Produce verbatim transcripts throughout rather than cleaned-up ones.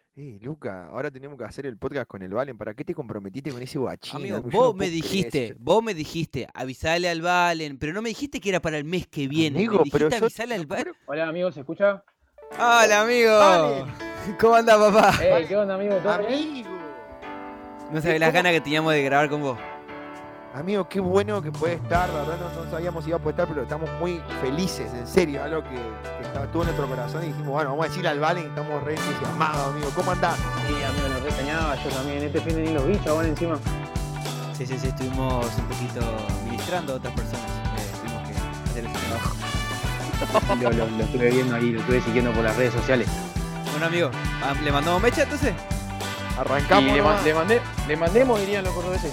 Eh, Luca, ahora tenemos que hacer el podcast con el Valen. ¿Para qué te comprometiste con ese guachín, Amigo, amigo? Yo vos no me puedo creer dijiste, eso. vos me dijiste, avisale al Valen, pero no me dijiste que era para el mes que viene, me Amigo, pero dijiste yo avisale no al puedo Valen. creer. Hola amigo, ¿se escucha? Hola, amigo. ¡Valen! ¿Cómo anda, papá? Hey, ¿qué ¡Valen! onda amigo? ¿Todo bien? ¡Amigo! No ¿Qué, sabés las cómo? ganas que teníamos de grabar con vos. Amigo, qué bueno que puede estar. La verdad no, no sabíamos si iba a poder estar, pero estamos muy felices, en serio. Algo que, que está, estuvo en nuestro corazón y dijimos, bueno, vamos a decirle al Valen que estamos re entusiasmados, amigo. ¿Cómo andás? Sí, amigo, lo reseñaba, yo también. Este fin de ni los vi, chabón, encima. Sí, sí, sí, estuvimos un poquito ministrando a otras personas. Eh, tuvimos que hacer ese trabajo. Lo, lo, lo estuve viendo ahí, lo estuve siguiendo por las redes sociales. Bueno, amigo, ah, ¿le mandamos mecha entonces? Arrancamos Y le, ma- nomás. le mandé, le mandemos, dirían los cordobeses.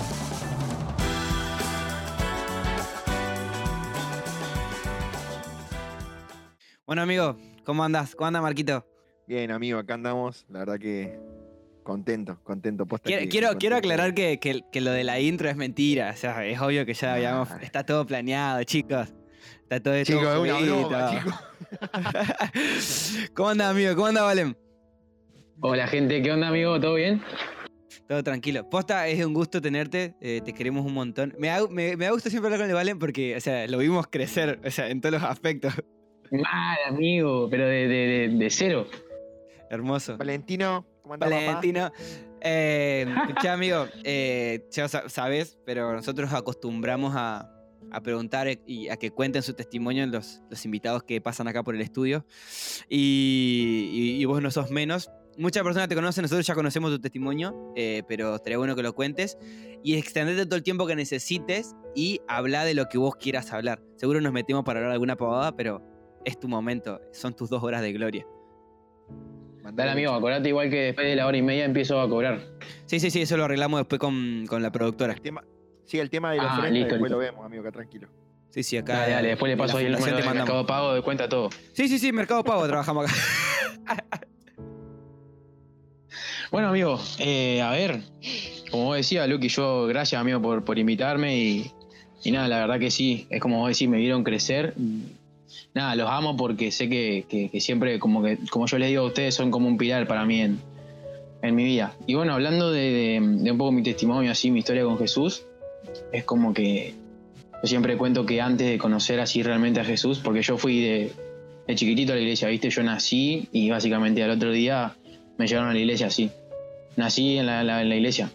Bueno, amigo, ¿cómo andás? ¿Cómo anda, Marquito? Bien, amigo, acá andamos. La verdad que contento, contento. Posta Quiero, que, que quiero, quiero contento. aclarar que, que- que lo de la intro es mentira. O sea, es obvio que ya habíamos. Ah. Está todo planeado, chicos. Está todo esto. Chicos, es una juguito. broma, chicos. ¿Cómo anda, amigo? ¿Cómo anda, Valen? Hola gente, ¿qué onda amigo? ¿Todo bien? Todo tranquilo. Posta, es un gusto tenerte. eh, te queremos un montón. Me da, me, me da gusto siempre hablar con el Valen porque, o sea, lo vimos crecer, o sea, en todos los aspectos. Mal amigo, pero de, de, de, de cero. Hermoso. Valentino, ¿cómo andás, papá? Valentino. Eh, escuchá, amigo, eh, ya sa- sabes, pero nosotros acostumbramos a, a preguntar y a que cuenten su testimonio los, los invitados que pasan acá por el estudio. Y, y- y vos no sos menos. Muchas personas te conocen, nosotros ya conocemos tu testimonio, eh, pero estaría bueno que lo cuentes y extendete todo el tiempo que necesites y habla de lo que vos quieras hablar. Seguro nos metemos para hablar de alguna pavada, pero es tu momento, son tus dos horas de gloria. Dale amigo, acordate igual que después de la hora y media empiezo a cobrar. Sí, sí, sí, eso lo arreglamos después con, con la productora. El tema, sí, el tema de los Ah, frenos, listo, después listo. lo vemos, amigo, acá tranquilo. Sí, sí, acá. Dale, dale, después le en la paso ahí el fundación número te de mandamos. Mercado Pago, de cuenta todo. Sí, sí, sí, Mercado Pago trabajamos acá. Bueno amigo, eh, a ver, como vos decías, Lucky, yo gracias amigo por, por invitarme y, y nada, la verdad que sí, es como vos decís, me vieron crecer. Nada, los amo porque sé que, que, que siempre, como que como yo les digo a ustedes, son como un pilar para mí en, en mi vida. Y bueno, hablando de, de, de un poco mi testimonio, así, mi historia con Jesús, es como que yo siempre cuento que antes de conocer así realmente a Jesús, porque yo fui de, de chiquitito a la iglesia, ¿viste? Yo nací y básicamente al otro día me llevaron a la iglesia así. Nací en la, la- en la iglesia.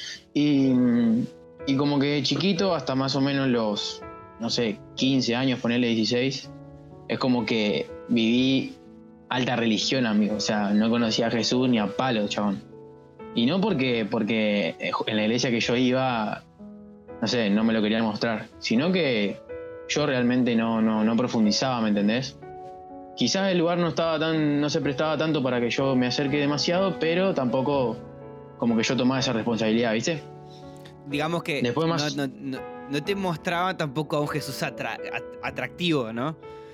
Y, y como que de chiquito hasta más o menos los, no sé, quince años, ponerle dieciséis, es como que viví alta religión, amigo. O sea, no conocía a Jesús ni a palo, chabón. Y no porque, porque en la iglesia que yo iba, no sé, no me lo querían mostrar, sino que yo realmente no, no, no profundizaba, ¿me entendés? Quizás el lugar no estaba tan, no se prestaba tanto para que yo me acerque demasiado, pero tampoco como que yo tomaba esa responsabilidad, ¿viste? Digamos que Después no, más- no, no, no te mostraba tampoco a un Jesús atra- at- atractivo, ¿no?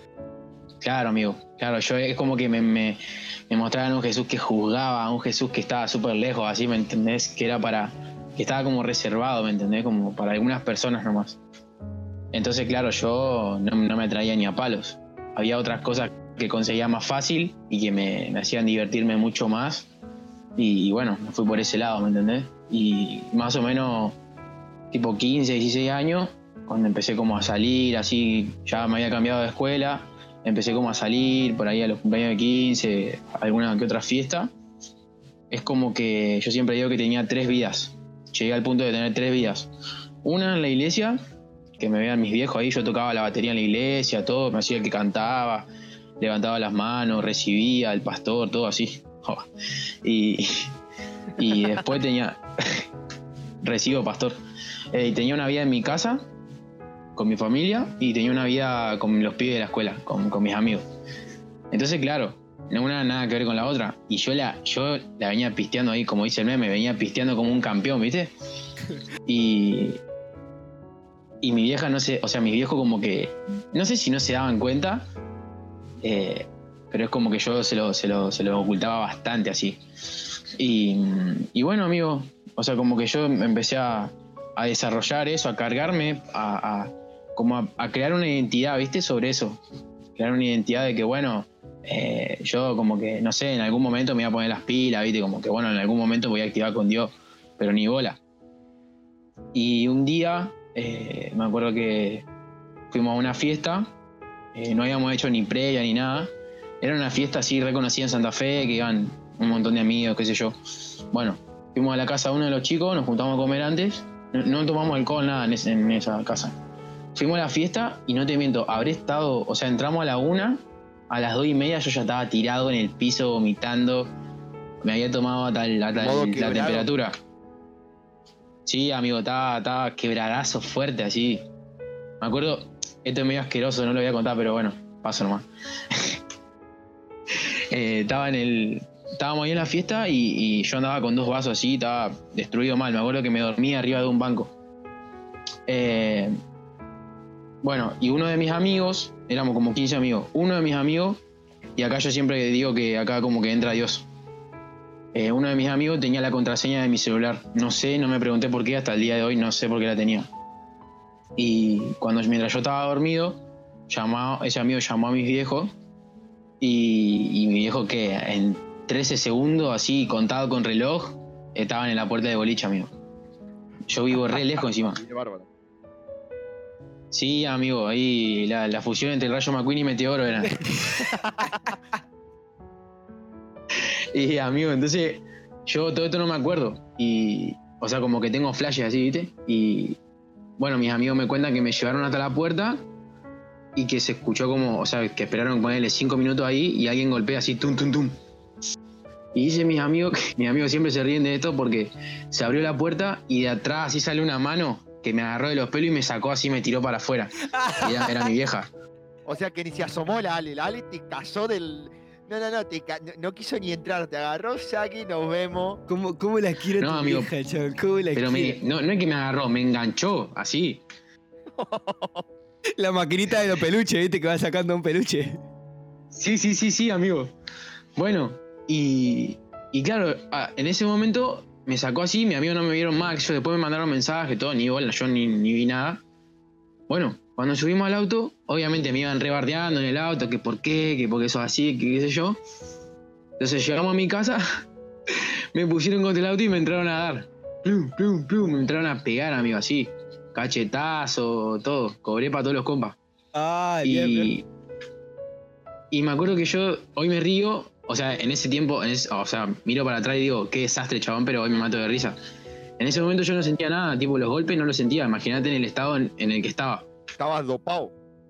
Claro, amigo. Claro, yo es como que me, me, me mostraban un Jesús que juzgaba, un Jesús que estaba súper lejos, así, ¿me entendés? Que era para. Que estaba como reservado, ¿me entendés? Como para algunas personas nomás. Entonces, claro, yo no, no me atraía ni a palos. Había otras cosas que conseguía más fácil y que me, me hacían divertirme mucho más. Y, y bueno, me fui por ese lado, ¿me entendés? Y más o menos, tipo quince, dieciséis años, cuando empecé como a salir, así, ya me había cambiado de escuela. Empecé como a salir por ahí a los cumpleaños de quince, alguna que otra fiesta. Es como que yo siempre digo que tenía tres vidas. Llegué al punto de tener tres vidas. Una en la iglesia, que me vean mis viejos ahí, yo tocaba la batería en la iglesia, todo, me hacía el que cantaba, levantaba las manos, recibía al pastor, todo así. Y, y después tenía... Recibo, pastor. Eh, y tenía una vida en mi casa, con mi familia, y tenía una vida con los pibes de la escuela, con, con mis amigos. Entonces, claro, no una nada que ver con la otra. Y yo la, yo la venía pisteando ahí, como dice el meme, venía pisteando como un campeón, ¿viste? Y, y mi vieja no sé, o sea, mis viejos como que, no sé si no se daban cuenta, eh, pero es como que yo se lo, se lo, se lo ocultaba bastante así. Y, y bueno, amigo, o sea, como que yo empecé a, a desarrollar eso, a cargarme, a, a como a, a crear una identidad, ¿viste? Sobre eso. Crear una identidad de que, bueno, eh, yo como que, no sé, en algún momento me iba a poner las pilas, ¿viste? Como que bueno, en algún momento voy a activar con Dios, pero ni bola. Y un día, eh, me acuerdo que fuimos a una fiesta, eh, no habíamos hecho ni previa ni nada. Era una fiesta así reconocida en Santa Fe, que iban un montón de amigos, qué sé yo. Bueno, fuimos a la casa de uno de los chicos, nos juntamos a comer antes. No, no tomamos alcohol, nada en, ese, en esa casa. Fuimos a la fiesta y no te miento, habré estado, o sea, entramos a la una, a las dos y media yo ya estaba tirado en el piso vomitando. Me había tomado hasta, el, hasta el, la temperatura. Sí, amigo, estaba, estaba quebradazo fuerte así. Me acuerdo, esto es medio asqueroso, no lo voy a contar, pero bueno, paso nomás. eh, estaba en el... Estábamos ahí en la fiesta y, y yo andaba con dos vasos así, estaba destruido mal. Me acuerdo que me dormía arriba de un banco. Eh, bueno, y uno de mis amigos, éramos como quince amigos, uno de mis amigos, y acá yo siempre digo que acá como que entra Dios. Eh, uno de mis amigos tenía la contraseña de mi celular. No sé, no me pregunté por qué, hasta el día de hoy no sé por qué la tenía. Y cuando mientras yo estaba dormido, llamó, ese amigo llamó a mis viejos y, y mi viejo que en trece segundos, así contado con reloj, estaban en la puerta de boliche, amigo. Yo vivo re lejos encima. Qué bárbaro. Sí, amigo, ahí la, la fusión entre Rayo McQueen y Meteoro era. Y amigo, entonces yo todo esto no me acuerdo. Y, o sea, como que tengo flashes así, ¿viste? Y bueno, mis amigos me cuentan que me llevaron hasta la puerta y que se escuchó como, o sea, que esperaron ponerle cinco minutos ahí y alguien golpea así, tum, tum, tum. Y dice mis amigos, que mis amigos siempre se ríen de esto porque se abrió la puerta y de atrás así sale una mano que me agarró de los pelos y me sacó así y me tiró para afuera. Y era, era mi vieja. O sea que ni se asomó la Ale, la Ale te cayó del... No, no, no, te ca... no, no quiso ni entrar, te agarró, Jackie, nos vemos. ¿Cómo, cómo la quiero no, tu amigo, vieja, chaval? ¿Cómo la pero me, no, no es que me agarró, me enganchó, así. La maquinita de los peluches, ¿viste? Que va sacando un peluche. Sí, sí, sí, sí, amigo. Bueno, y, y claro, en ese momento me sacó así, mis amigos no me vieron más, después me mandaron mensajes, todo, ni bola, yo ni, ni vi nada. Bueno, cuando subimos al auto, obviamente me iban rebardeando en el auto, que por qué, que porque eso así, que qué sé yo. Entonces llegamos a mi casa, me pusieron contra el auto y me entraron a dar. Plum, plum, plum, me entraron a pegar, amigo, así. Cachetazo, todo. Cobré para todos los compas. Ay, y, bien, bien. Y me acuerdo que yo hoy me río, o sea, en ese tiempo, en ese, o sea, miro para atrás y digo, qué desastre, chabón, pero hoy me mato de risa. En ese momento yo no sentía nada, tipo los golpes no los sentía, imagínate en el estado en, en el que estaba. Estabas dopado.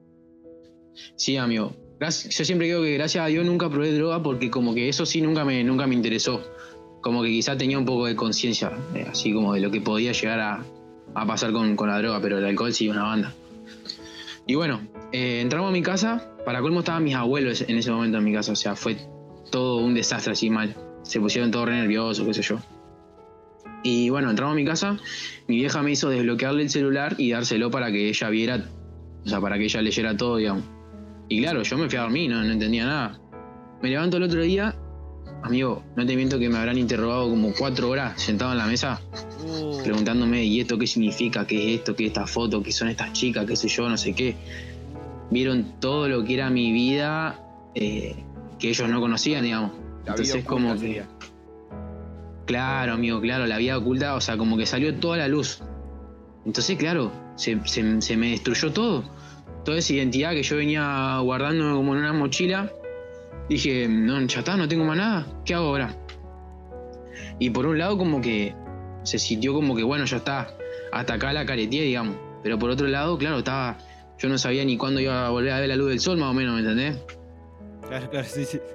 Sí, amigo. Gracias, yo siempre digo que gracias a Dios nunca probé droga porque como que eso sí nunca me, nunca me interesó. Como que quizá tenía un poco de conciencia, eh, así como de lo que podía llegar a, a pasar con, con la droga, pero el alcohol sí, una banda. Y bueno, eh, entramos a mi casa, para colmo estaban mis abuelos en ese momento en mi casa, o sea, fue todo un desastre así mal. Se pusieron todos re nerviosos, qué sé yo. Y bueno, entramos a mi casa, mi vieja me hizo desbloquearle el celular y dárselo para que ella viera, o sea, para que ella leyera todo, digamos. Y claro, yo me fui a dormir, no, no entendía nada. Me levanto el otro día, amigo, no te miento que me habrán interrogado como cuatro horas sentado en la mesa, uh. preguntándome, ¿y esto qué significa? ¿Qué es esto? ¿Qué es esta foto? ¿Qué son estas chicas? ¿Qué sé yo? No sé qué. Vieron todo lo que era mi vida, eh, que ellos no conocían, digamos. La Entonces vida como oculta, que... sería. Claro, amigo, claro, la vida oculta, o sea, como que salió toda la luz. Entonces, claro, se, se, se me destruyó todo. Toda esa identidad que yo venía guardando como en una mochila. Dije, no, ya está, no tengo más nada. ¿Qué hago ahora? Y por un lado como que se sintió como que, bueno, ya está. Hasta acá la careteé, digamos. Pero por otro lado, claro, estaba... Yo no sabía ni cuándo iba a volver a ver la luz del sol, más o menos, ¿me entendés? Claro, claro, sí, sí.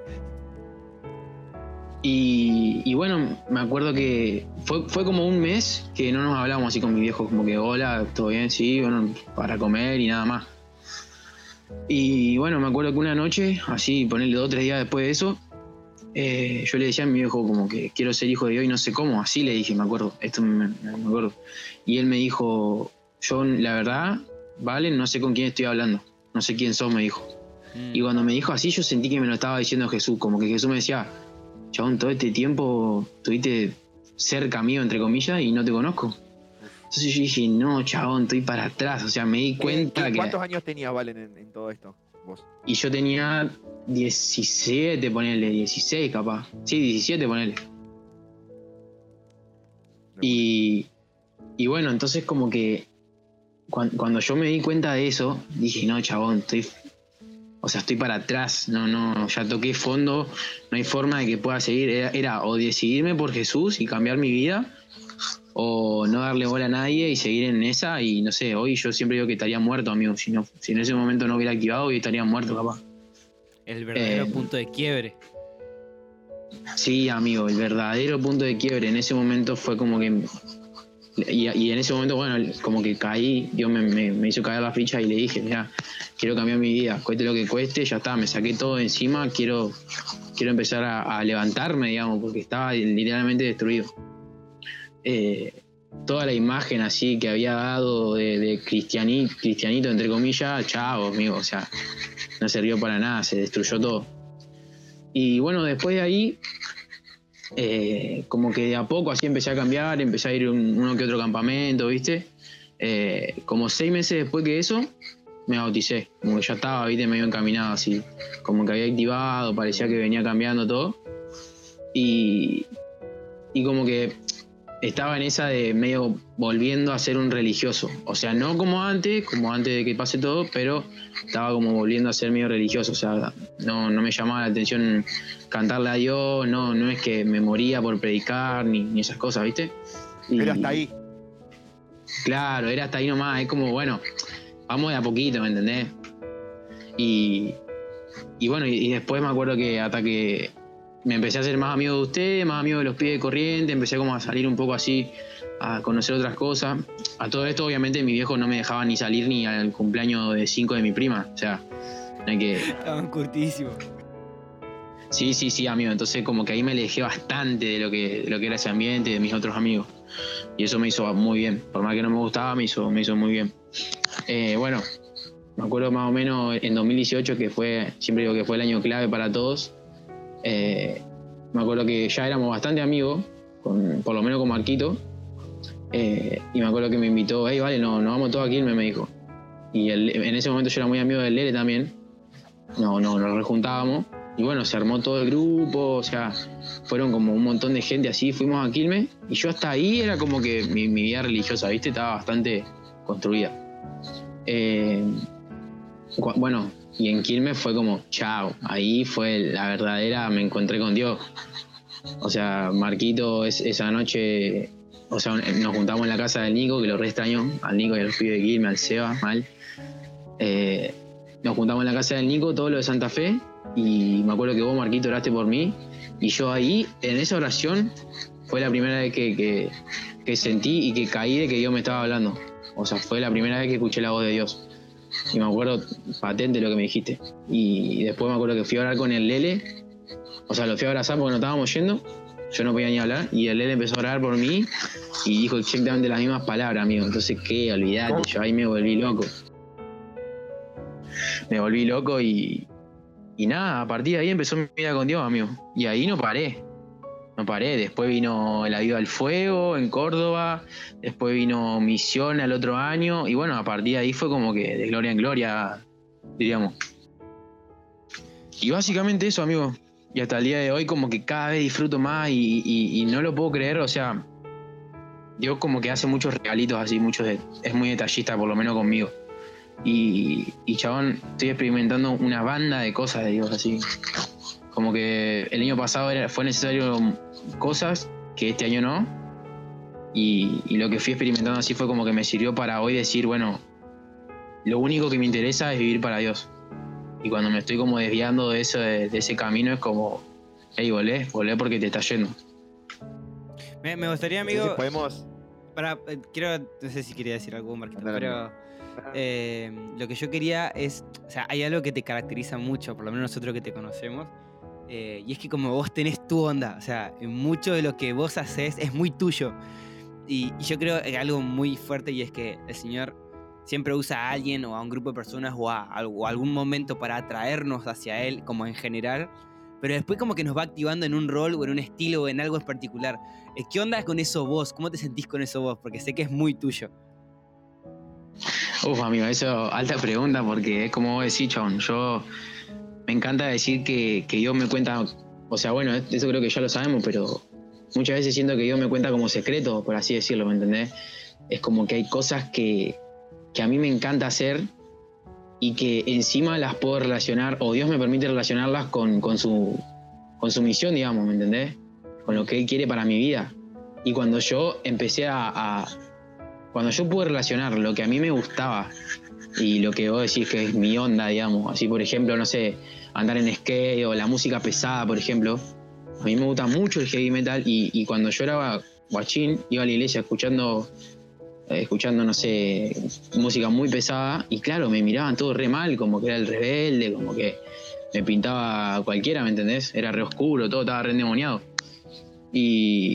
Y, y bueno, me acuerdo que fue, fue como un mes que no nos hablábamos así con mi viejo, como que hola, todo bien, sí, bueno, para comer y nada más. Y bueno, me acuerdo que una noche, así ponerle dos o tres días después de eso, eh, yo le decía a mi viejo como que quiero ser hijo de Dios y no sé cómo, así le dije, me acuerdo, esto me, me acuerdo. Y él me dijo, yo la verdad, vale, no sé con quién estoy hablando, no sé quién sos, me dijo. Mm. Y cuando me dijo así, yo sentí que me lo estaba diciendo Jesús, como que Jesús me decía, chabón, todo este tiempo estuviste cerca mío, entre comillas, y no te conozco. Entonces yo dije, no, chabón, estoy para atrás. O sea, me di cuenta ¿Qué, que... ¿Cuántos años tenías, Valen, en, en todo esto? vos? Y yo tenía diecisiete, ponele, dieciséis capaz. Sí, diecisiete, ponele. Y, y bueno, entonces como que cuando, cuando yo me di cuenta de eso, dije, no, chabón, estoy... O sea, estoy para atrás, no, no, ya toqué fondo, no hay forma de que pueda seguir. Era, era o decidirme por Jesús y cambiar mi vida, o no darle bola a nadie y seguir en esa. Y no sé, hoy yo siempre digo que estaría muerto, amigo. Si, no, si en ese momento no hubiera activado, hoy estaría muerto, capaz. El verdadero Eh, punto de quiebre. Sí, amigo, el verdadero punto de quiebre en ese momento fue como que... Y, y en ese momento, bueno, como que caí, Dios me, me, me hizo caer la ficha y le dije, mira, quiero cambiar mi vida, cueste lo que cueste, ya está, me saqué todo de encima, quiero, quiero empezar a, a levantarme, digamos, porque estaba literalmente destruido. Eh, toda la imagen así que había dado de, de cristiani, cristianito, entre comillas, chavo, amigo, o sea, no sirvió para nada, se destruyó todo. Y bueno, después de ahí... Eh, como que de a poco así empecé a cambiar, empecé a ir a un, uno que otro campamento, ¿viste? Eh, como seis meses después que eso, me bauticé, como que ya estaba, ¿viste? Medio encaminado así, como que había activado, parecía que venía cambiando todo. Y, y como que estaba en esa de medio volviendo a ser un religioso. O sea, no como antes, como antes de que pase todo, pero estaba como volviendo a ser medio religioso. O sea, no, no me llamaba la atención cantarle a Dios, no, no es que me moría por predicar ni, ni esas cosas, ¿viste? Y, Pero hasta ahí. Claro, era hasta ahí nomás. Es como, bueno, vamos de a poquito, ¿me entendés? Y, y bueno, y, y después me acuerdo que hasta que me empecé a hacer más amigo de ustedes, más amigo de los pibes de Corriente, empecé como a salir un poco así, a conocer otras cosas. A todo esto, obviamente, mi viejo no me dejaba ni salir ni al cumpleaños de cinco de mi prima. O sea, no hay que... Estaban curtidísimos. Sí, sí, sí, amigo. Entonces como que ahí me alejé bastante de lo que, de lo que era ese ambiente, de mis otros amigos. Y eso me hizo muy bien. Por más que no me gustaba, me hizo, me hizo muy bien. Eh, bueno, me acuerdo más o menos en dos mil dieciocho, que fue, siempre digo que fue el año clave para todos. Eh, me acuerdo que ya éramos bastante amigos, con, por lo menos con Marquito. Eh, y me acuerdo que me invitó, hey, vale, no, nos vamos todos a Quilmes, me dijo. Y el, en ese momento yo era muy amigo del Lele también. No, no, nos rejuntábamos. Y bueno, se armó todo el grupo, o sea, fueron como un montón de gente así, fuimos a Quilmes, y yo hasta ahí era como que mi, mi vida religiosa, ¿viste? Estaba bastante construida. Eh, cu- bueno, y en Quilmes fue como, chao, ahí fue la verdadera, me encontré con Dios. O sea, Marquito es, esa noche, o sea, nos juntamos en la casa del Nico, que lo re extraño, al Nico y a los pibes de Quilmes, al Seba, mal. Eh, nos juntamos en la casa del Nico, todo lo de Santa Fe, y me acuerdo que vos, Marquito, oraste por mí, y yo ahí, en esa oración, fue la primera vez que, que, que sentí y que caí de que Dios me estaba hablando. O sea, fue la primera vez que escuché la voz de Dios. Y me acuerdo patente lo que me dijiste. Y después me acuerdo que fui a hablar con el Lele, o sea, lo fui a abrazar porque no estábamos yendo, yo no podía ni hablar, y el Lele empezó a orar por mí, y dijo exactamente las mismas palabras, amigo. Entonces, ¿qué? Olvidate, yo ahí me volví loco. Me volví loco y... Y nada, a partir de ahí empezó mi vida con Dios, amigo. Y ahí no paré. No paré. Después vino la Vida al Fuego en Córdoba. Después vino Misión al otro año. Y bueno, a partir de ahí fue como que de gloria en gloria, diríamos. Y básicamente eso, amigo. Y hasta el día de hoy como que cada vez disfruto más y, y, y no lo puedo creer. O sea, Dios como que hace muchos regalitos así, muchos de, es muy detallista, por lo menos conmigo. Y, y chabón, estoy experimentando una banda de cosas de Dios así. Como que el año pasado era, fue necesario cosas que este año no. Y, y lo que fui experimentando así fue como que me sirvió para hoy decir, bueno, lo único que me interesa es vivir para Dios. Y cuando me estoy como desviando de, eso, de, de ese camino es como, hey, volé, volé porque te está yendo. Me, me gustaría, No sé si amigo. podemos. Para, eh, quiero, no sé si quería decir algo, Marquito, Dale, pero eh, lo que yo quería es, o sea, hay algo que te caracteriza mucho, por lo menos nosotros que te conocemos, eh, y es que como vos tenés tu onda, o sea, mucho de lo que vos haces es muy tuyo, y, y yo creo que algo muy fuerte, y es que el Señor siempre usa a alguien o a un grupo de personas o a, a- o a algún momento para atraernos hacia Él, como en general, pero después como que nos va activando en un rol o en un estilo o en algo en particular. ¿Qué onda con eso vos? ¿Cómo te sentís con eso vos? Porque sé que es muy tuyo. Uf, amigo, eso, alta pregunta, porque es como vos decís, chabón. Yo me encanta decir que, que Dios me cuenta, o sea, bueno, eso creo que ya lo sabemos, pero muchas veces siento que Dios me cuenta como secreto, por así decirlo, ¿me entendés? Es como que hay cosas que, que a mí me encanta hacer y que encima las puedo relacionar, o Dios me permite relacionarlas con, con, su, con su misión, digamos, ¿me entendés? Con lo que Él quiere para mi vida. Y cuando yo empecé a, a cuando yo pude relacionar lo que a mí me gustaba y lo que vos decís que es mi onda, digamos, así por ejemplo, no sé, andar en skate o la música pesada, por ejemplo, a mí me gusta mucho el heavy metal y, y cuando yo era guachín iba a la iglesia escuchando, eh, escuchando, no sé, música muy pesada y claro, me miraban todo re mal, como que era el rebelde, como que me pintaba cualquiera, ¿me entendés? Era re oscuro, todo estaba re endemoniado. Y...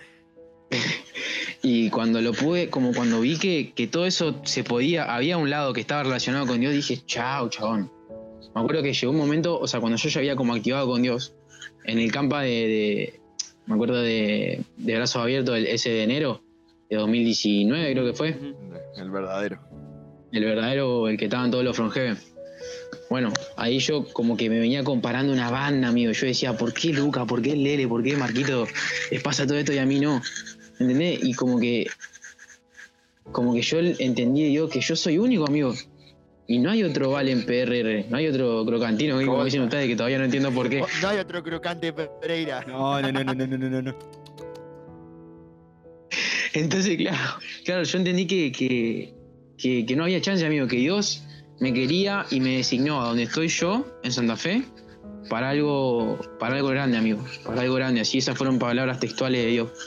Y cuando lo pude, como cuando vi que, que todo eso se podía, había un lado que estaba relacionado con Dios, dije, chao, chabón. Me acuerdo que llegó un momento, o sea, cuando yo ya había como activado con Dios, en el campa de, de me acuerdo de, de Brazos Abiertos, el ese de enero de dos mil diecinueve creo que fue. El verdadero. El verdadero, el que estaban todos los From Heaven. Bueno, ahí yo como que me venía comparando una banda, amigo. Yo decía, ¿por qué Luca? ¿Por qué Lele? ¿Por qué Marquito les pasa todo esto y a mí no? ¿Entendés? Y como que como que yo entendí yo que yo soy único, amigo. Y no hay otro Valen P R R, no hay otro Crocantino, como ¿Cómo? dicen ustedes, que todavía no entiendo por qué. No hay otro crocante Pereira. No, no, no, no, no, no, no, no. Entonces, claro, claro, yo entendí que, que, que, que no había chance, amigo, que Dios me quería y me designó a donde estoy yo, en Santa Fe, para algo, para algo grande, amigo, para algo grande. Así esas fueron palabras textuales de Dios.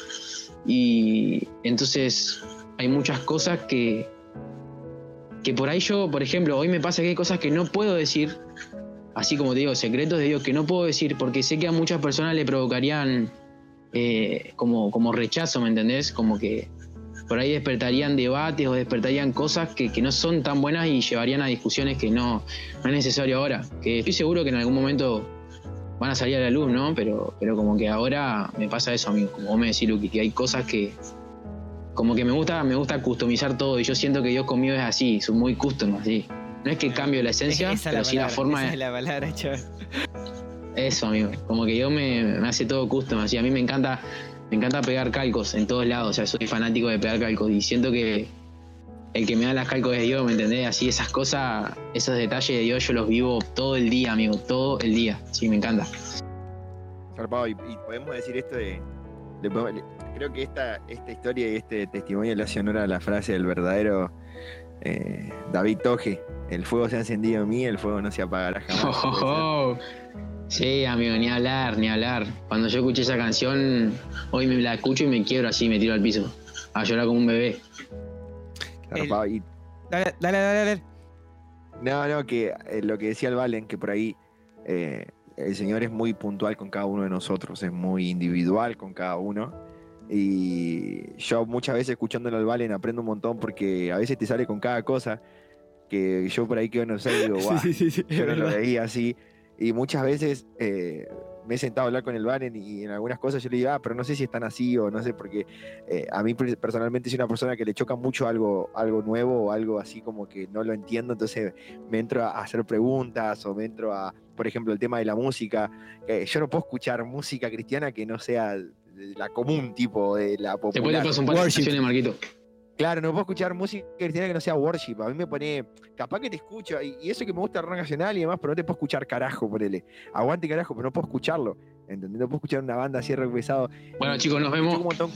Y entonces hay muchas cosas que, que por ahí yo, por ejemplo, hoy me pasa que hay cosas que no puedo decir, así como te digo, secretos de Dios que no puedo decir porque sé que a muchas personas le provocarían eh, como, como rechazo, ¿me entendés? Como que por ahí despertarían debates o despertarían cosas que, que no son tan buenas y llevarían a discusiones que no, no es necesario ahora. Que estoy seguro que en algún momento van a salir a la luz, ¿no? Pero, pero como que ahora me pasa eso, amigo. Como vos me decís, Luqui, que hay cosas que... Como que me gusta, me gusta customizar todo y yo siento que Dios conmigo es así, soy muy custom, así. No es que cambio la esencia, Esa es pero la sí la palabra, forma... esa es la palabra, chaval. Eso, amigo. Como que Dios me, me hace todo custom, así. A mí me encanta, me encanta pegar calcos en todos lados, o sea, soy fanático de pegar calcos y siento que el que me da las calcos es Dios, ¿me entendés? Así esas cosas, esos detalles de Dios yo los vivo todo el día, amigo, todo el día. Sí, me encanta. Zarpado, y, y podemos decir esto de, de- de- creo que esta, esta historia y este testimonio le hace honor a la frase del verdadero eh, David Toje: el fuego se ha encendido en mí, el fuego no se apagará jamás. Oh, oh, oh. Sí, amigo, ni hablar, ni hablar. Cuando yo escuché esa canción, hoy me la escucho y me quiebro así, me tiro al piso, a llorar como un bebé. Zarpado, y Dale, dale, dale, dale. no, no, que eh, lo que decía el Valen, que por ahí eh, el Señor es muy puntual con cada uno de nosotros, es muy individual con cada uno. Y yo muchas veces escuchándolo al Valen aprendo un montón porque a veces te sale con cada cosa que yo por ahí quedo no sé, digo, guau, Sí, sí, sí, yo es no lo verdad. veía así. Y muchas veces eh, me he sentado a hablar con el Valen y en algunas cosas yo le digo, ah, pero no sé si están así o no sé, porque eh, a mí personalmente soy una persona que le choca mucho algo, algo nuevo o algo así como que no lo entiendo, entonces me entro a hacer preguntas o me entro a, por ejemplo, el tema de la música. Eh, yo no puedo escuchar música cristiana que no sea de la común, tipo de la Después te popular. paso un par de canciones, Marquito. Claro, no puedo escuchar música cristiana que no sea worship. A mí me pone, capaz que te escucho, y, y eso que me gusta el rock nacional y demás, pero no te puedo escuchar carajo, ponele. Aguante carajo, pero no puedo escucharlo. ¿Entendés? No puedo escuchar una banda así de rock pesado. Bueno, Y- chicos, nos me choca vemos. un montón.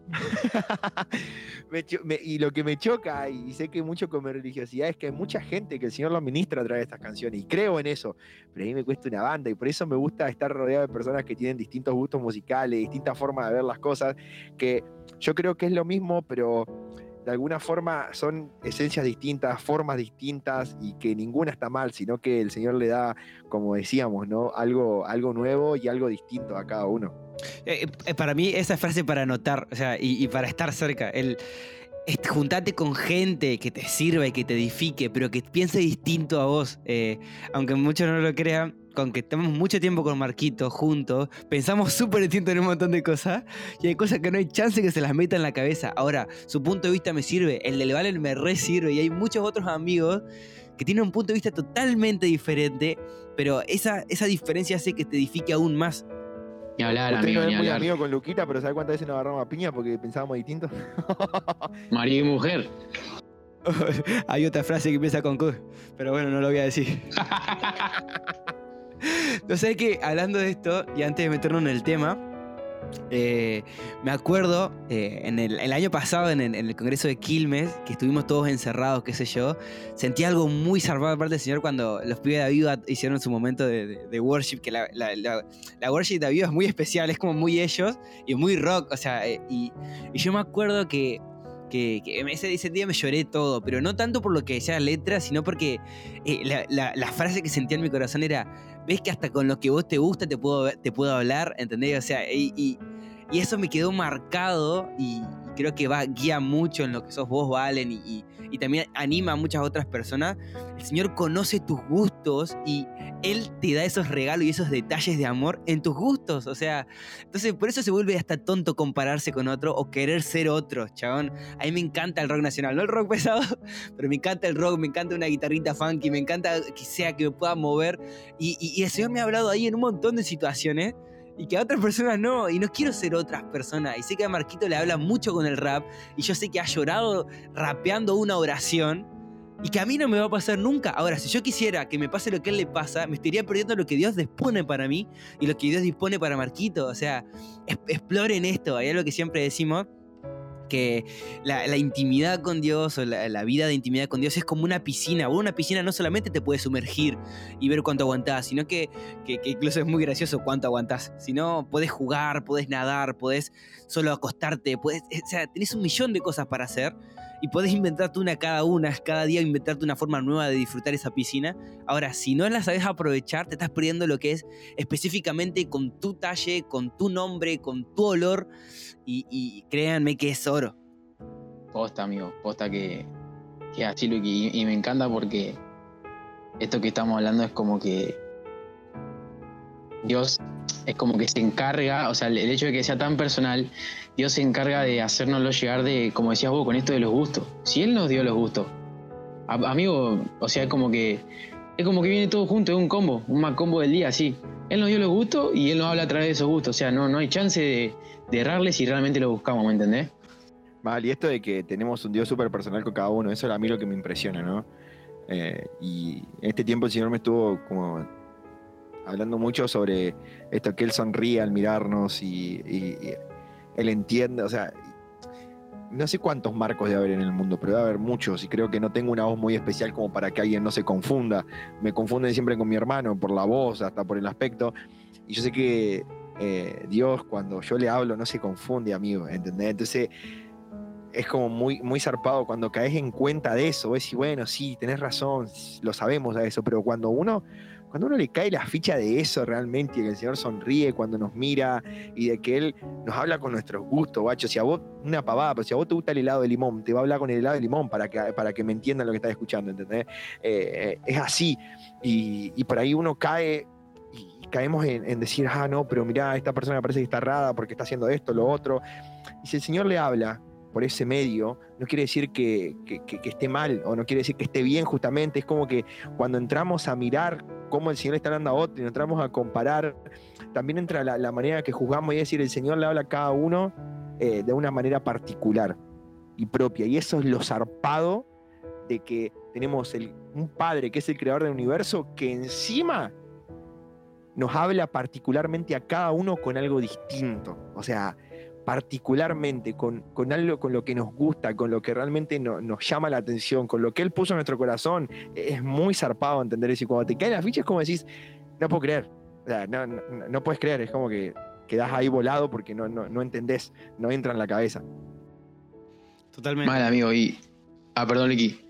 Me cho- me- y lo que me choca, y sé que mucho con mi religiosidad, es que hay mucha gente que el Señor lo ministra a través de estas canciones, y creo en eso, pero a mí me cuesta una banda, y por eso me gusta estar rodeado de personas que tienen distintos gustos musicales, distintas formas de ver las cosas, que yo creo que es lo mismo, pero de alguna forma son esencias distintas, formas distintas, y que ninguna está mal, sino que el Señor le da, como decíamos, ¿no? Algo, algo nuevo y algo distinto a cada uno. Eh, eh, para mí, esa frase para anotar, o sea, y, y para estar cerca, el est- juntate con gente que te sirva y que te edifique, pero que piense distinto a vos. Eh, aunque muchos no lo crean, con que estamos mucho tiempo con Marquito juntos, pensamos súper distinto en un montón de cosas, y hay cosas que no hay chance que se las meta en la cabeza. Ahora, su punto de vista me sirve, el del Valen me re sirve, y hay muchos otros amigos que tienen un punto de vista totalmente diferente, pero esa, esa diferencia hace que te edifique aún más. Ni hablar, Usted amigo, no ni es muy hablar. amigo con Luquita, pero ¿sabe cuántas veces nos agarramos a piña porque pensábamos distinto? Marido y mujer. Hay otra frase que empieza con Q, pero bueno, no lo voy a decir. No sé qué, hablando de esto, y antes de meternos en el tema, eh, me acuerdo eh, en el, el año pasado en el, en el congreso de Quilmes, que estuvimos todos encerrados, qué sé yo, sentí algo muy zarpado de parte del Señor cuando los pibes de Aviva hicieron su momento de, de, de worship, que la, la, la, la worship de Aviva es muy especial, es como muy ellos y muy rock, o sea, eh, y, y yo me acuerdo que Que, que ese, ese día me lloré todo, pero no tanto por lo que decía la letra, sino porque eh, la, la, la frase que sentía en mi corazón era: ves que hasta con lo que vos te gusta te puedo, te puedo hablar, ¿entendés? O sea, y, y, y eso me quedó marcado y, y creo que va, guía mucho en lo que sos vos, Valen, y, y, y también anima a muchas otras personas. El Señor conoce tus gustos y Él te da esos regalos y esos detalles de amor en tus gustos, o sea, entonces por eso se vuelve hasta tonto compararse con otro o querer ser otro, chabón. A mí me encanta el rock nacional, no el rock pesado, pero me encanta el rock, me encanta una guitarrita funky, me encanta que sea, que me pueda mover, y, y, y el Señor me ha hablado ahí en un montón de situaciones y que a otras personas no, y no quiero ser otras personas, y sé que a Marquito le habla mucho con el rap, y yo sé que ha llorado rapeando una oración, y que a mí no me va a pasar nunca. Ahora, si yo quisiera que me pase lo que a él le pasa, me estaría perdiendo lo que Dios dispone para mí y lo que Dios dispone para Marquito. O sea, es, exploren esto. Hay algo que siempre decimos, que la, la intimidad con Dios o la, la vida de intimidad con Dios es como una piscina. Vos una piscina no solamente te puedes sumergir y ver cuánto aguantás, sino que, que, que incluso es muy gracioso cuánto aguantás, sino podés jugar, podés nadar, podés solo acostarte, podés, o sea, tenés un millón de cosas para hacer y podés inventarte una cada una, cada día inventarte una forma nueva de disfrutar esa piscina. Ahora, si no la sabes aprovechar, te estás perdiendo lo que es específicamente con tu talle, con tu nombre, con tu olor, y, y créanme que es oro. Posta, amigo, posta que, que así, Luqui, y, y me encanta porque esto que estamos hablando es como que Dios es como que se encarga, o sea, el hecho de que sea tan personal, Dios se encarga de hacérnoslo llegar de, como decías vos, con esto de los gustos. Si Él nos dio los gustos, a, amigo, o sea, es como que es como que viene todo junto, es un combo, un más combo del día, así. Él nos dio los gustos y Él nos habla a través de esos gustos, o sea, no, no hay chance de, de errarle si realmente lo buscamos, ¿me entendés? Vale, y esto de que tenemos un Dios súper personal con cada uno, eso es a mí lo que me impresiona, ¿no? Eh, y en este tiempo el Señor me estuvo como hablando mucho sobre esto, que Él sonríe al mirarnos y, y, y Él entiende, o sea, no sé cuántos Marcos debe haber en el mundo, pero debe haber muchos, y creo que no tengo una voz muy especial como para que alguien no se confunda. Me confunden siempre con mi hermano, por la voz, hasta por el aspecto, y yo sé que eh, Dios, cuando yo le hablo, no se confunde, amigo, ¿entendés? Entonces es como muy, muy zarpado cuando caes en cuenta de eso, ves, y bueno, sí, tenés razón, lo sabemos a eso, pero cuando uno, cuando uno le cae la ficha de eso realmente, y que el Señor sonríe cuando nos mira, y de que Él nos habla con nuestros gustos, bacho, si a vos, una pavada, pero si a vos te gusta el helado de limón, te va a hablar con el helado de limón para que, para que me entiendan lo que estás escuchando, ¿entendés? Eh, es así, y, y por ahí uno cae, y caemos en, en decir, ah, no, pero mirá, esta persona me parece que está errada porque está haciendo esto, lo otro, y si el Señor le habla por ese medio, no quiere decir que, que, que, que esté mal, o no quiere decir que esté bien, justamente. Es como que cuando entramos a mirar cómo el Señor está hablando a otro y nos entramos a comparar, también entra la, la manera que juzgamos, y es decir, el Señor le habla a cada uno eh, de una manera particular y propia, y eso es lo zarpado de que tenemos el, un Padre que es el creador del universo, que encima nos habla particularmente a cada uno con algo distinto, o sea, particularmente con, con algo con lo que nos gusta, con lo que realmente no, nos llama la atención, con lo que Él puso en nuestro corazón. Es muy zarpado entender eso, y cuando te caen las fichas es como decís, no puedo creer, o sea, no, no, no puedes creer, es como que quedás ahí volado porque no, no, no entendés, no entra en la cabeza. Totalmente. Mal, amigo, y... Ah, perdón, Licky.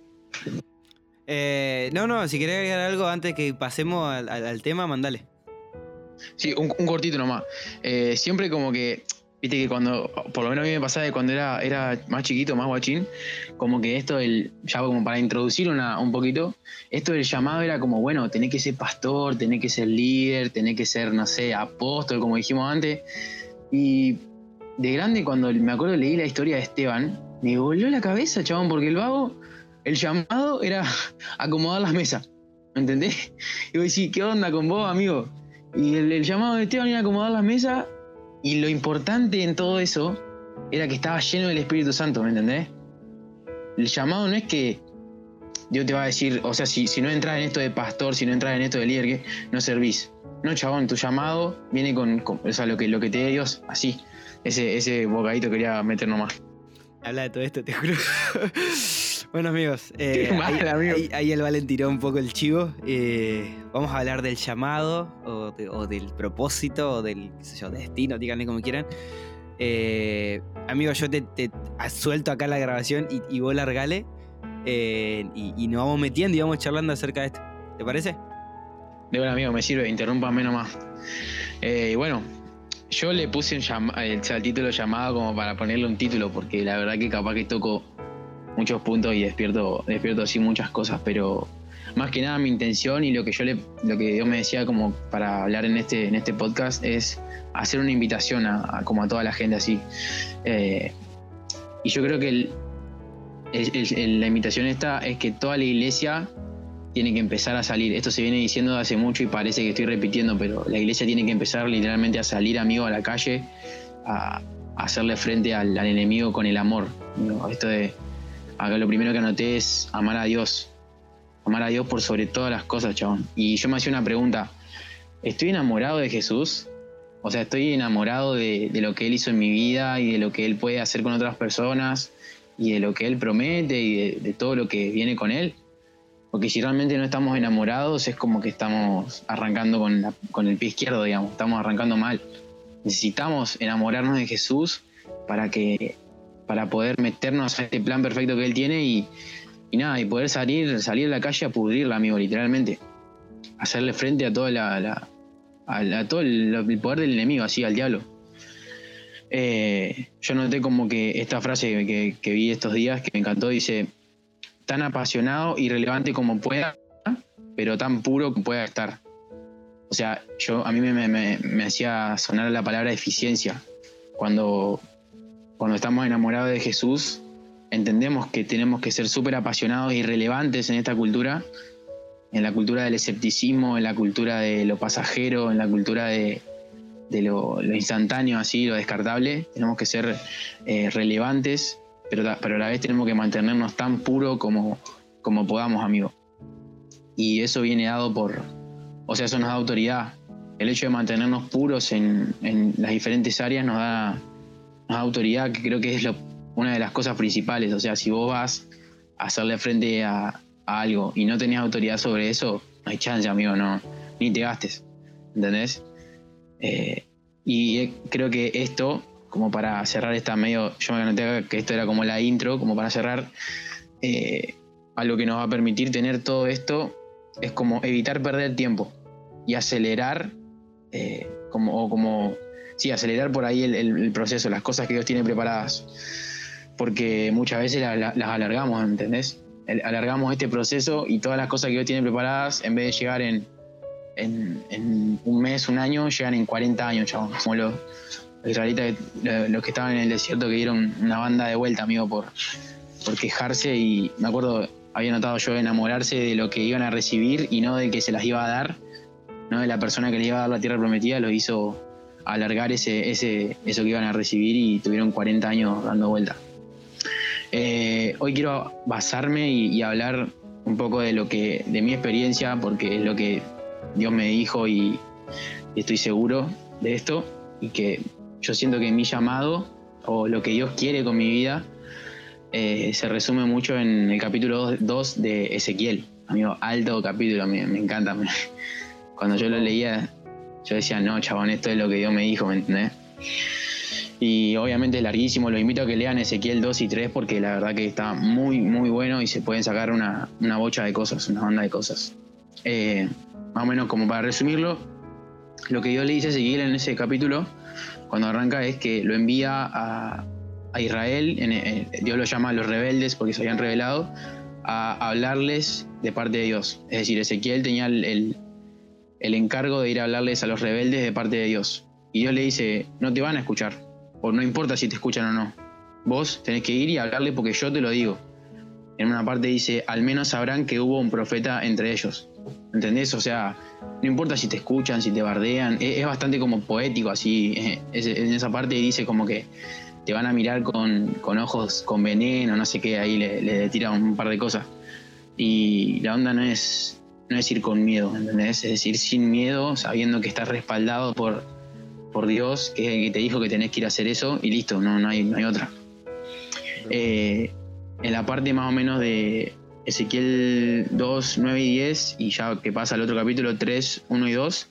Eh, no, no, si querés agregar algo antes que pasemos al, al, al tema, mandale. Sí, un, un cortito nomás. Eh, siempre como que viste que cuando, por lo menos a mí me pasaba que cuando era, era más chiquito, más guachín, como que esto del, ya como para introducir una, un poquito, esto del llamado era como, bueno, tenés que ser pastor, tenés que ser líder, tenés que ser, no sé, apóstol, como dijimos antes. Y de grande, cuando me acuerdo leí la historia de Esteban, me voló la cabeza, chabón, porque el vago, el llamado era acomodar las mesas, ¿me entendés? Y vos decís, ¿qué onda con vos, amigo? Y el, el llamado de Esteban era acomodar las mesas, y lo importante en todo eso era que estaba lleno del Espíritu Santo, ¿me entendés? El llamado no es que Dios te va a decir, o sea, si, si no entras en esto de pastor, si no entras en esto de líder, que no servís. No, chabón, tu llamado viene con, con o sea, lo que, lo que te dé Dios, así. Ese, ese bocadito quería meter nomás. Habla de todo esto, te juro. Bueno, amigos, eh, Qué mal, ahí, amigo. ahí- ahí el Valen tiró un poco el chivo. Eh, vamos a hablar del llamado, o, de- o del propósito, o del, qué sé yo, destino, díganle como quieran. Eh, amigo, yo te, te suelto acá la grabación y, y vos largale. eh, y, y nos vamos metiendo y vamos charlando acerca de esto. ¿Te parece? De bueno, amigo, me sirve, interrúmpame nomás. Eh, y bueno, yo le puse un llama, el, o sea, el título llamado como para ponerle un título, porque la verdad que capaz que toco muchos puntos y despierto, despierto así muchas cosas, pero más que nada mi intención y lo que yo le, lo que Dios me decía como para hablar en este, en este podcast es hacer una invitación a, a como a toda la gente así. Eh, y yo creo que el, el- el- el- la invitación esta es que toda la iglesia tiene que empezar a salir. Esto se viene diciendo hace mucho y parece que estoy repitiendo, pero la iglesia tiene que empezar literalmente a salir, amigo, a la calle, a, a hacerle frente al, al enemigo con el amor. ¿No? Esto de, acá lo primero que anoté es amar a Dios. Amar a Dios por sobre todas las cosas, chabón. Y yo me hacía una pregunta, ¿estoy enamorado de Jesús? O sea, ¿estoy enamorado de, de lo que Él hizo en mi vida y de lo que Él puede hacer con otras personas y de lo que Él promete y de, de todo lo que viene con Él? Porque si realmente no estamos enamorados es como que estamos arrancando con, la- con el pie izquierdo, digamos, estamos arrancando mal. Necesitamos enamorarnos de Jesús para que para poder meternos a este plan perfecto que Él tiene y, y nada, y poder salir, salir a la calle a pudrirla, amigo, literalmente. Hacerle frente a toda la, la- a, la- a todo el, el poder del enemigo, así, al diablo. Eh, yo noté como que esta frase que, que vi estos días, que me encantó, dice, tan apasionado y relevante como pueda, pero tan puro que pueda estar. O sea, yo, a mí me, me, me- me hacía sonar la palabra eficiencia. Cuando, cuando estamos enamorados de Jesús, entendemos que tenemos que ser súper apasionados y relevantes en esta cultura, en la cultura del escepticismo, en la cultura de lo pasajero, en la cultura de, de lo, lo instantáneo, así, lo descartable. Tenemos que ser eh, relevantes, pero, ta- pero a la vez tenemos que mantenernos tan puros como, como podamos, amigo. Y eso viene dado por, o sea, eso nos da autoridad. El hecho de mantenernos puros en, en las diferentes áreas nos da, nos da autoridad, que creo que es lo, una de las cosas principales. O sea, si vos vas a hacerle frente a, a algo y no tenés autoridad sobre eso, no hay chance, amigo, no, ni te gastes, ¿entendés? Eh, y eh, creo que esto, como para cerrar esta medio, yo me anoté acá que esto era como la intro, como para cerrar, eh, algo que nos va a permitir tener todo esto es como evitar perder tiempo y acelerar, eh, como, o como, sí, acelerar por ahí el, el- el proceso, las cosas que Dios tiene preparadas, porque muchas veces la- la- las alargamos, ¿entendés? El- alargamos este proceso y todas las cosas que Dios tiene preparadas, en vez de llegar en en, en un mes, un año, llegan en cuarenta años, chabón. Como los, los israelitas, que- los que estaban en el desierto, que dieron una banda de vuelta, amigo, por, por quejarse. Y me acuerdo, había notado yo enamorarse de lo que iban a recibir y no de que se las iba a dar, no de la persona que les iba a dar la tierra prometida, lo hizo alargar ese, ese, eso que iban a recibir y tuvieron cuarenta años dando vuelta. Eh, hoy quiero basarme y, y hablar un poco de lo que, de mi experiencia, porque es lo que Dios me dijo y, y estoy seguro de esto, y que yo siento que mi llamado o lo que Dios quiere con mi vida eh, se resume mucho en el capítulo dos de Ezequiel. Amigo, alto capítulo, me, me encanta. Me- cuando yo lo leía, yo decía, no, chabón, esto es lo que Dios me dijo, ¿me entendés? Y obviamente es larguísimo, los invito a que lean Ezequiel dos y tres porque la verdad que está muy, muy bueno y se pueden sacar una, una bocha de cosas, una banda de cosas. Eh, más o menos como para resumirlo, lo que Dios le dice a Ezequiel en ese capítulo cuando arranca es que lo envía a, a Israel, en, en, Dios lo llama a los rebeldes porque se habían rebelado, a hablarles de parte de Dios. Es decir, Ezequiel tenía el, el, el encargo de ir a hablarles a los rebeldes de parte de Dios. Y Dios le dice, no te van a escuchar, o no importa si te escuchan o no. Vos tenés que ir y hablarle porque yo te lo digo. En una parte dice, al menos sabrán que hubo un profeta entre ellos. ¿Entendés? O sea, no importa si te escuchan, si te bardean, es, es bastante como poético así, es, en esa parte dice como que te van a mirar con, con ojos con veneno, no sé qué, ahí le, le tira un par de cosas. Y la onda no es, no es ir con miedo, ¿entendés? Es decir, sin miedo, sabiendo que estás respaldado por, por Dios, que es el que te dijo que tenés que ir a hacer eso, y listo, no, no, hay, no hay otra. Eh, en la parte más o menos de Ezequiel dos, nueve y diez, y ya que pasa al otro capítulo tres, uno y dos,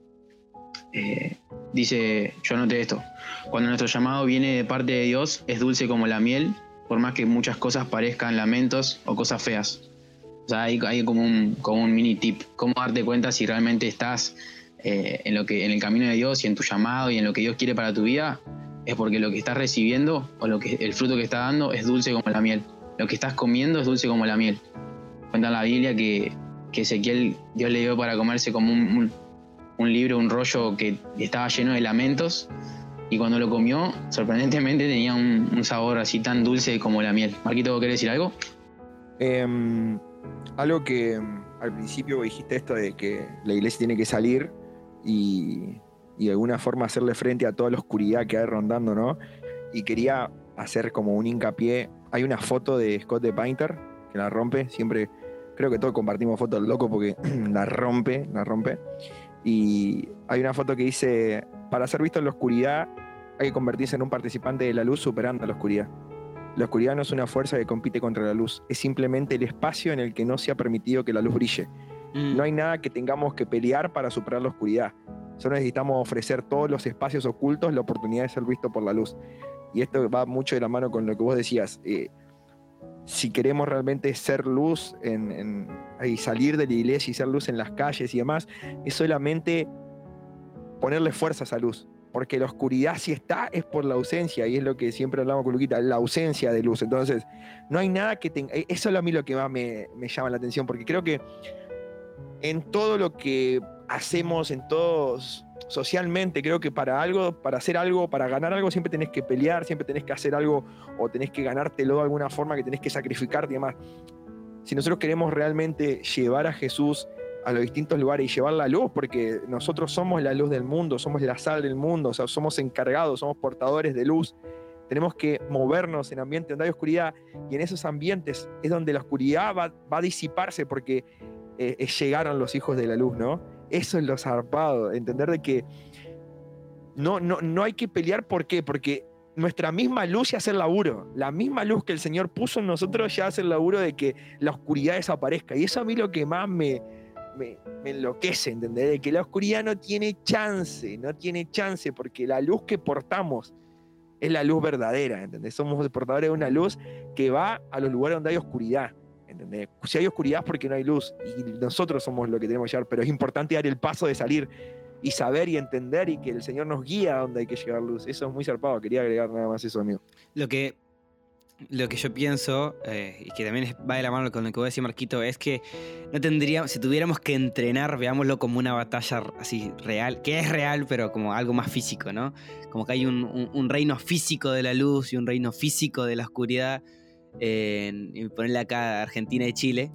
eh, dice, yo anoté esto, cuando nuestro llamado viene de parte de Dios, es dulce como la miel, por más que muchas cosas parezcan lamentos o cosas feas. O sea, hay, hay como, un, como un mini tip, cómo darte cuenta si realmente estás eh, en, lo que, en el camino de Dios y en tu llamado y en lo que Dios quiere para tu vida, es porque lo que estás recibiendo o lo que, el fruto que está dando es dulce como la miel. Lo que estás comiendo es dulce como la miel. Cuenta en la Biblia que, que Ezequiel, Dios le dio para comerse como un, un, un libro, un rollo que estaba lleno de lamentos, y cuando lo comió, sorprendentemente tenía un, un sabor así tan dulce como la miel. Marquito, ¿vos querés decir algo? Eh, algo que al principio dijiste esto de que la iglesia tiene que salir y, y de alguna forma hacerle frente a toda la oscuridad que hay rondando, ¿no? Y quería hacer como un hincapié. Hay una foto de Scott the Painter que la rompe, siempre creo que todos compartimos fotos del loco porque la rompe, la rompe. Y hay una foto que dice, para ser visto en la oscuridad hay que convertirse en un participante de la luz superando la oscuridad. La oscuridad no es una fuerza que compite contra la luz, es simplemente el espacio en el que no se ha permitido que la luz brille. Mm. No hay nada que tengamos que pelear para superar la oscuridad. Solo necesitamos ofrecer todos los espacios ocultos la oportunidad de ser visto por la luz. Y esto va mucho de la mano con lo que vos decías. Eh, si queremos realmente ser luz en, en, y salir de la iglesia y ser luz en las calles y demás, es solamente ponerle fuerza a esa luz. Porque la oscuridad, si está, es por la ausencia, y es lo que siempre hablamos con Luquita, la ausencia de luz. Entonces, no hay nada que tenga. Eso es a mí lo que más me, me llama la atención, porque creo que en todo lo que hacemos, en todos socialmente, creo que para algo, para hacer algo, para ganar algo, siempre tenés que pelear, siempre tenés que hacer algo, o tenés que ganártelo de alguna forma, que tenés que sacrificarte y demás. Si nosotros queremos realmente llevar a Jesús a los distintos lugares y llevar la luz, porque nosotros somos la luz del mundo, somos la sal del mundo, o sea, somos encargados, somos portadores de luz. Tenemos que movernos en ambientes donde hay oscuridad, y en esos ambientes es donde la oscuridad va, va a disiparse, porque eh, llegaron los hijos de la luz, ¿no? Eso es lo zarpado, entender de que no, no, no hay que pelear. ¿Por qué? Porque nuestra misma luz ya hace el laburo, la misma luz que el Señor puso en nosotros ya hace el laburo de que la oscuridad desaparezca, y eso a mí lo que más me Me, me enloquece, ¿entendés? De que la oscuridad no tiene chance, no tiene chance, porque la luz que portamos es la luz verdadera, ¿entendés? Somos portadores de una luz que va a los lugares donde hay oscuridad, ¿entendés? Si hay oscuridad es porque no hay luz, y nosotros somos lo que tenemos que llevar, pero es importante dar el paso de salir y saber y entender, y que el Señor nos guía a donde hay que llevar luz. Eso es muy zarpado, quería agregar nada más eso, amigo. Lo que... Lo que yo pienso, eh, y que también va de la mano con lo que voy a decir, Marquito, es que no tendríamos, si tuviéramos que entrenar, veámoslo como una batalla así real, que es real, pero como algo más físico, ¿no? Como que hay un, un, un reino físico de la luz y un reino físico de la oscuridad, eh, y ponerle acá Argentina y Chile,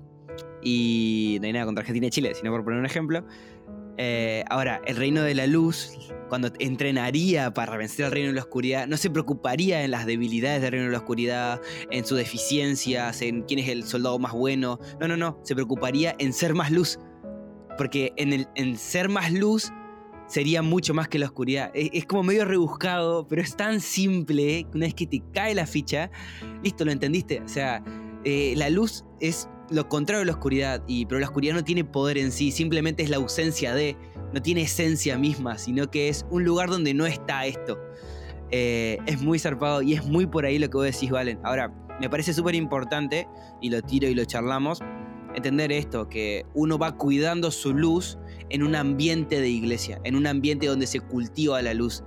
y no hay nada contra Argentina y Chile, sino por poner un ejemplo. Eh, ahora, el reino de la luz, cuando entrenaría para vencer al reino de la oscuridad, no se preocuparía en las debilidades del reino de la oscuridad, en sus deficiencias, en quién es el soldado más bueno. No, no, no, se preocuparía en ser más luz, porque en, el, en ser más luz sería mucho más que la oscuridad. Es, es como medio rebuscado, pero es tan simple que una vez que te cae la ficha, listo, lo entendiste. O sea, eh, la luz es lo contrario de la oscuridad, y, pero la oscuridad no tiene poder en sí, simplemente es la ausencia de, no tiene esencia misma, sino que es un lugar donde no está esto. Eh, es muy zarpado y es muy por ahí lo que vos decís, Valen. Ahora, me parece súper importante, y lo tiro y lo charlamos, entender esto, que uno va cuidando su luz en un ambiente de iglesia, en un ambiente donde se cultiva la luz.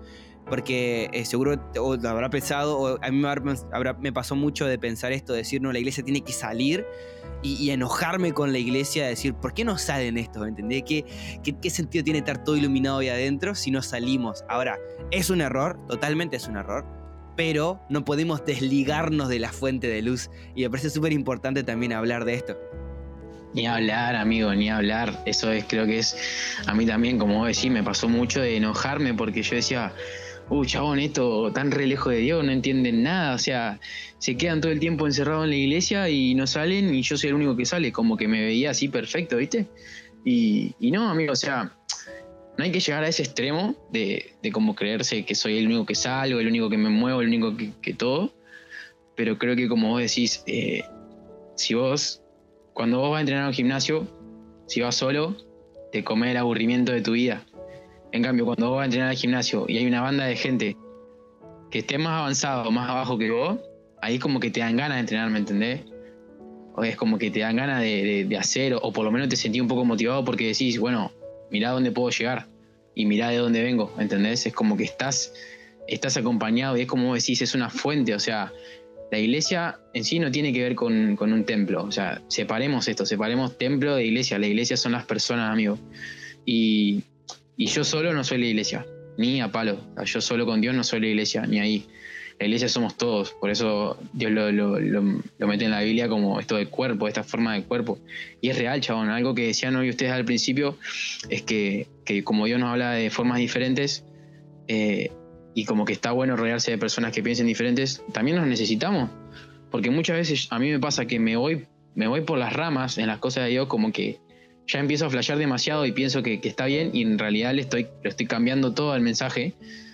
porque eh, seguro o lo habrá pensado, o a mí me, habrá, me pasó mucho de pensar esto, de decir, no, la iglesia tiene que salir y, y enojarme con la iglesia, de decir, ¿por qué no salen estos? ¿Entendés? ¿Qué, qué, ¿Qué sentido tiene estar todo iluminado ahí adentro si no salimos? Ahora, es un error, totalmente es un error, pero no podemos desligarnos de la fuente de luz, y me parece súper importante también hablar de esto. Ni hablar, amigo, ni hablar. Eso es, creo que es, a mí también, como vos decís, me pasó mucho de enojarme porque yo decía, uh, chabón, esto tan re lejos de Dios, no entienden nada, o sea, se quedan todo el tiempo encerrados en la iglesia y no salen y yo soy el único que sale, como que me veía así perfecto, ¿viste? Y, y no, amigo, o sea, no hay que llegar a ese extremo de, de como creerse que soy el único que salgo, el único que me muevo, el único que, que todo, pero creo que como vos decís, eh, si vos... Cuando vos vas a entrenar a un gimnasio, si vas solo, te comes el aburrimiento de tu vida. En cambio, cuando vos vas a entrenar al gimnasio y hay una banda de gente que esté más avanzado o más abajo que vos, ahí es como que te dan ganas de entrenar, ¿me entendés? O es como que te dan ganas de, de, de hacer, o, o por lo menos te sentís un poco motivado porque decís, bueno, mirá dónde puedo llegar y mirá de dónde vengo, ¿me entendés? Es como que estás, estás acompañado y es como vos decís, es una fuente, o sea... La iglesia en sí no tiene que ver con, con un templo, o sea, separemos esto, separemos templo de iglesia. La iglesia son las personas, amigo. Y, y yo solo no soy la iglesia, ni a palo. O sea, yo solo con Dios no soy la iglesia, ni ahí. La iglesia somos todos, por eso Dios lo, lo, lo, lo mete en la Biblia como esto de cuerpo, esta forma de cuerpo. Y es real, chabón. Algo que decían hoy ustedes al principio es que, que como Dios nos habla de formas diferentes, eh, y como que está bueno rodearse de personas que piensen diferentes, también nos necesitamos. Porque muchas veces a mí me pasa que me voy, me voy por las ramas en las cosas de Dios, como que ya empiezo a flashear demasiado y pienso que, que está bien y en realidad le estoy, le estoy cambiando todo el mensaje.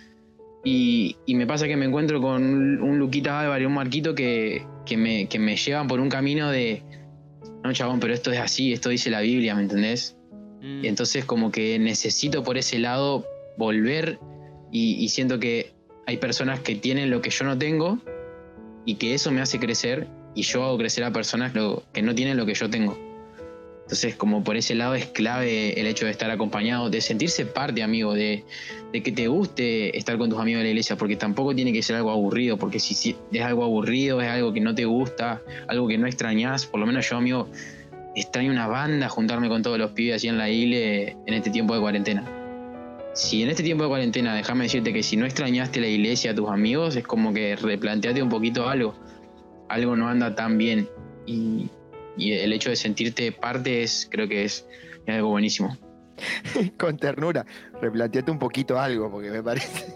Y, y me pasa que me encuentro con un, un Luquita Álvarez y un Marquito que, que, me, que me llevan por un camino de, no chabón, pero esto es así, esto dice la Biblia, ¿me entendés? Mm. Y entonces como que necesito por ese lado volver. Y, y siento que hay personas que tienen lo que yo no tengo y que eso me hace crecer y yo hago crecer a personas lo, que no tienen lo que yo tengo. Entonces, como por ese lado es clave el hecho de estar acompañado, de sentirse parte, amigo, de, de que te guste estar con tus amigos de la iglesia, porque tampoco tiene que ser algo aburrido, porque si, si es algo aburrido, es algo que no te gusta, algo que no extrañas, por lo menos yo, amigo, extraño una banda, juntarme con todos los pibes así en la isla en este tiempo de cuarentena. Si en este tiempo de cuarentena, déjame decirte que si no extrañaste la iglesia, a tus amigos, es como que replanteate un poquito algo. Algo no anda tan bien. Y, y el hecho de sentirte parte es, creo que es, es algo buenísimo. Con ternura, replanteate un poquito algo, porque me parece...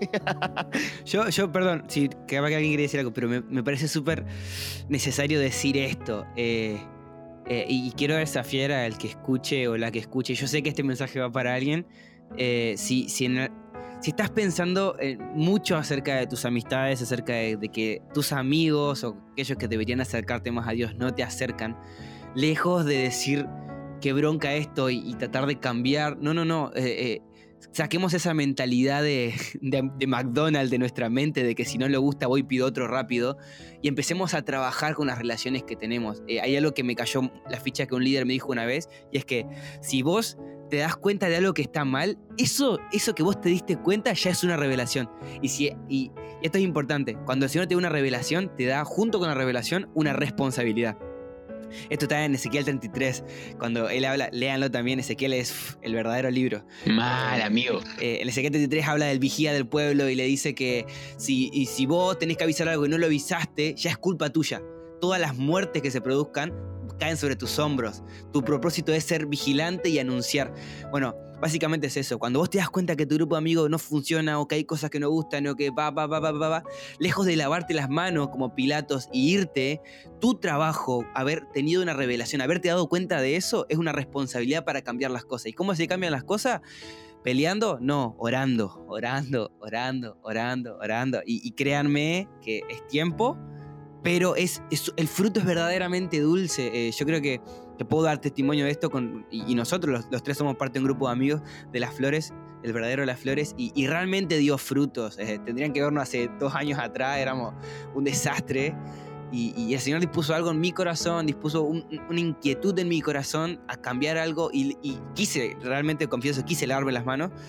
yo, yo, perdón, si que alguien quería decir algo, pero me, me parece súper necesario decir esto. Eh, eh, y quiero desafiar al que escuche o la que escuche. Yo sé que este mensaje va para alguien. Eh, si, si, en, si estás pensando eh, mucho acerca de tus amistades, acerca de, de que tus amigos o aquellos que deberían acercarte más a Dios no te acercan, lejos de decir qué bronca esto y, y tratar de cambiar, no, no, no, eh, eh, saquemos esa mentalidad de, de, de McDonald's de nuestra mente, de que si no le gusta voy y pido otro rápido, y empecemos a trabajar con las relaciones que tenemos. Eh, hay algo que me cayó la ficha que un líder me dijo una vez, y es que si vos te das cuenta de algo que está mal, eso, eso que vos te diste cuenta ya es una revelación. Y, si, y, y esto es importante, cuando el Señor te da una revelación, te da junto con la revelación una responsabilidad. Esto está en Ezequiel treinta y tres, cuando él habla, léanlo también, Ezequiel es pff, el verdadero libro. Mal, amigo. Eh, en Ezequiel treinta y tres habla del vigía del pueblo y le dice que si, y si vos tenés que avisar algo y no lo avisaste, ya es culpa tuya. Todas las muertes que se produzcan caen sobre tus hombros. Tu propósito es ser vigilante y anunciar. Bueno, básicamente es eso. Cuando vos te das cuenta que tu grupo de amigos no funciona o que hay cosas que no gustan o que va, va, va, va, va, va, lejos de lavarte las manos como Pilatos y irte, tu trabajo, haber tenido una revelación, haberte dado cuenta de eso, es una responsabilidad para cambiar las cosas. ¿Y cómo se cambian las cosas? ¿Peleando? No, orando, orando, orando, orando, orando. Y, y créanme que es tiempo, pero es, es, el fruto es verdaderamente dulce. Eh, yo creo que, que puedo dar testimonio de esto, con, y, y nosotros los, los tres somos parte de un grupo de amigos de Las Flores, el verdadero Las Flores, y, y realmente dio frutos. Eh, tendrían que vernos hace dos años atrás, éramos un desastre, y, y el Señor dispuso algo en mi corazón, dispuso un, una inquietud en mi corazón a cambiar algo, y, y quise, realmente confieso, quise lavarme las manos,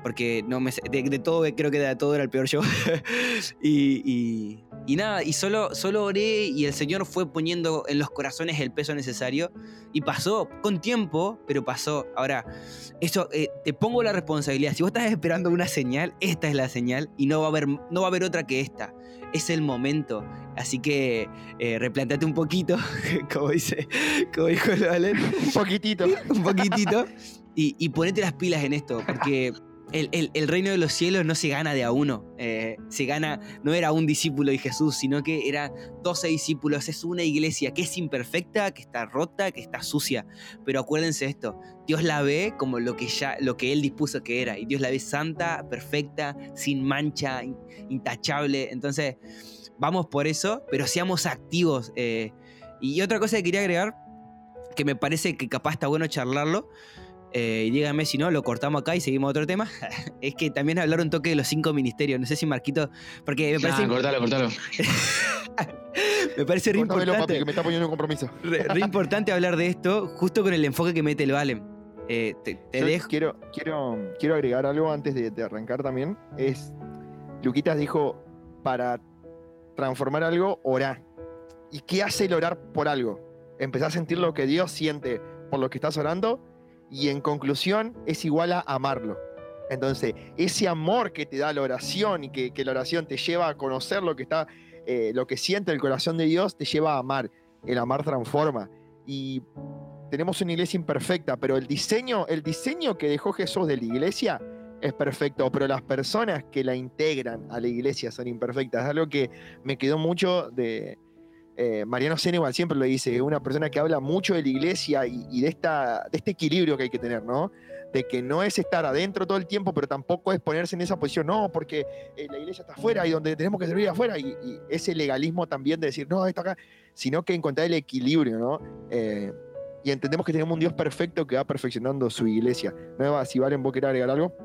porque no me, de, de todo, creo que de todo era el peor yo. y, y, y nada, y solo, solo oré y el Señor fue poniendo en los corazones el peso necesario y pasó con tiempo, pero pasó. Ahora, eso, eh, te pongo la responsabilidad. Si vos estás esperando una señal, esta es la señal y no va a haber, no va a haber otra que esta. Es el momento. Así que eh, replantate un poquito, como dice, como dijo el Valen. Un poquitito. un poquitito. Y, y ponete las pilas en esto, porque el, el, el reino de los cielos no se gana de a uno. Eh, se gana, no era un discípulo de Jesús, sino que eran doce discípulos. Es una iglesia que es imperfecta, que está rota, que está sucia. Pero acuérdense esto, Dios la ve como lo que, ya, lo que Él dispuso que era. Y Dios la ve santa, perfecta, sin mancha, intachable. Entonces, vamos por eso, pero seamos activos. Eh, y otra cosa que quería agregar, que me parece que capaz está bueno charlarlo, Eh, y díganme si no, lo cortamos acá y seguimos a otro tema. Es que también hablar un toque de los cinco ministerios. No sé si Marquito, porque me parece... Ah, cortalo, cortalo. me parece re Córtamelo, importante. papi, que me está poniendo un compromiso. Re, re importante hablar de esto, justo con el enfoque que mete el Valen. Eh, te te Yo dejo... quiero, quiero, quiero agregar algo antes de, de arrancar también. Es, Luquitas dijo, para transformar algo, orá. ¿Y qué hace el orar por algo? Empezás a sentir lo que Dios siente por lo que estás orando, y en conclusión es igual a amarlo. Entonces, ese amor que te da la oración y que, que la oración te lleva a conocer lo que está, eh, lo que siente el corazón de Dios, te lleva a amar. El amar transforma. Y tenemos una iglesia imperfecta, pero el diseño, el diseño que dejó Jesús de la iglesia es perfecto, pero las personas que la integran a la iglesia son imperfectas. Es algo que me quedó mucho de... Eh, Mariano Senegal siempre lo dice, es una persona que habla mucho de la iglesia y, y de, esta, de este equilibrio que hay que tener, ¿no? De que no es estar adentro todo el tiempo, pero tampoco es ponerse en esa posición, no, porque eh, la iglesia está afuera y donde tenemos que servir afuera, y, y ese legalismo también de decir, no, esto acá, sino que encontrar el equilibrio, ¿no? Eh, y entendemos que tenemos un Dios perfecto que va perfeccionando su iglesia. ¿No, si Valen, vos querés agregar algo?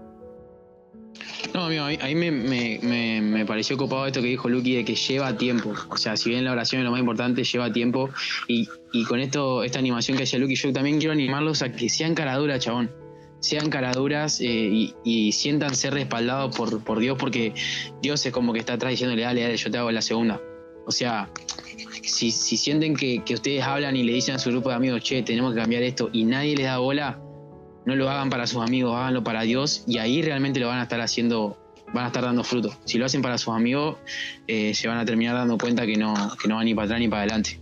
No, amigo, a mí, a mí me, me, me, me pareció copado esto que dijo Luqui de que lleva tiempo. O sea, si bien la oración es lo más importante, lleva tiempo. Y, y con esto, esta animación que hacía Luqui, yo también quiero animarlos a que sean caraduras, chabón. Sean caraduras eh, y, y sientan ser respaldados por, por Dios, porque Dios es como que está atrás diciéndole, dale, dale, yo te hago la segunda. O sea, si, si sienten que, que ustedes hablan y le dicen a su grupo de amigos, che, tenemos que cambiar esto, y nadie les da bola, no lo hagan para sus amigos, háganlo para Dios, y ahí realmente lo van a estar haciendo, van a estar dando fruto. Si lo hacen para sus amigos, eh, se van a terminar dando cuenta que no, que no van ni para atrás ni para adelante.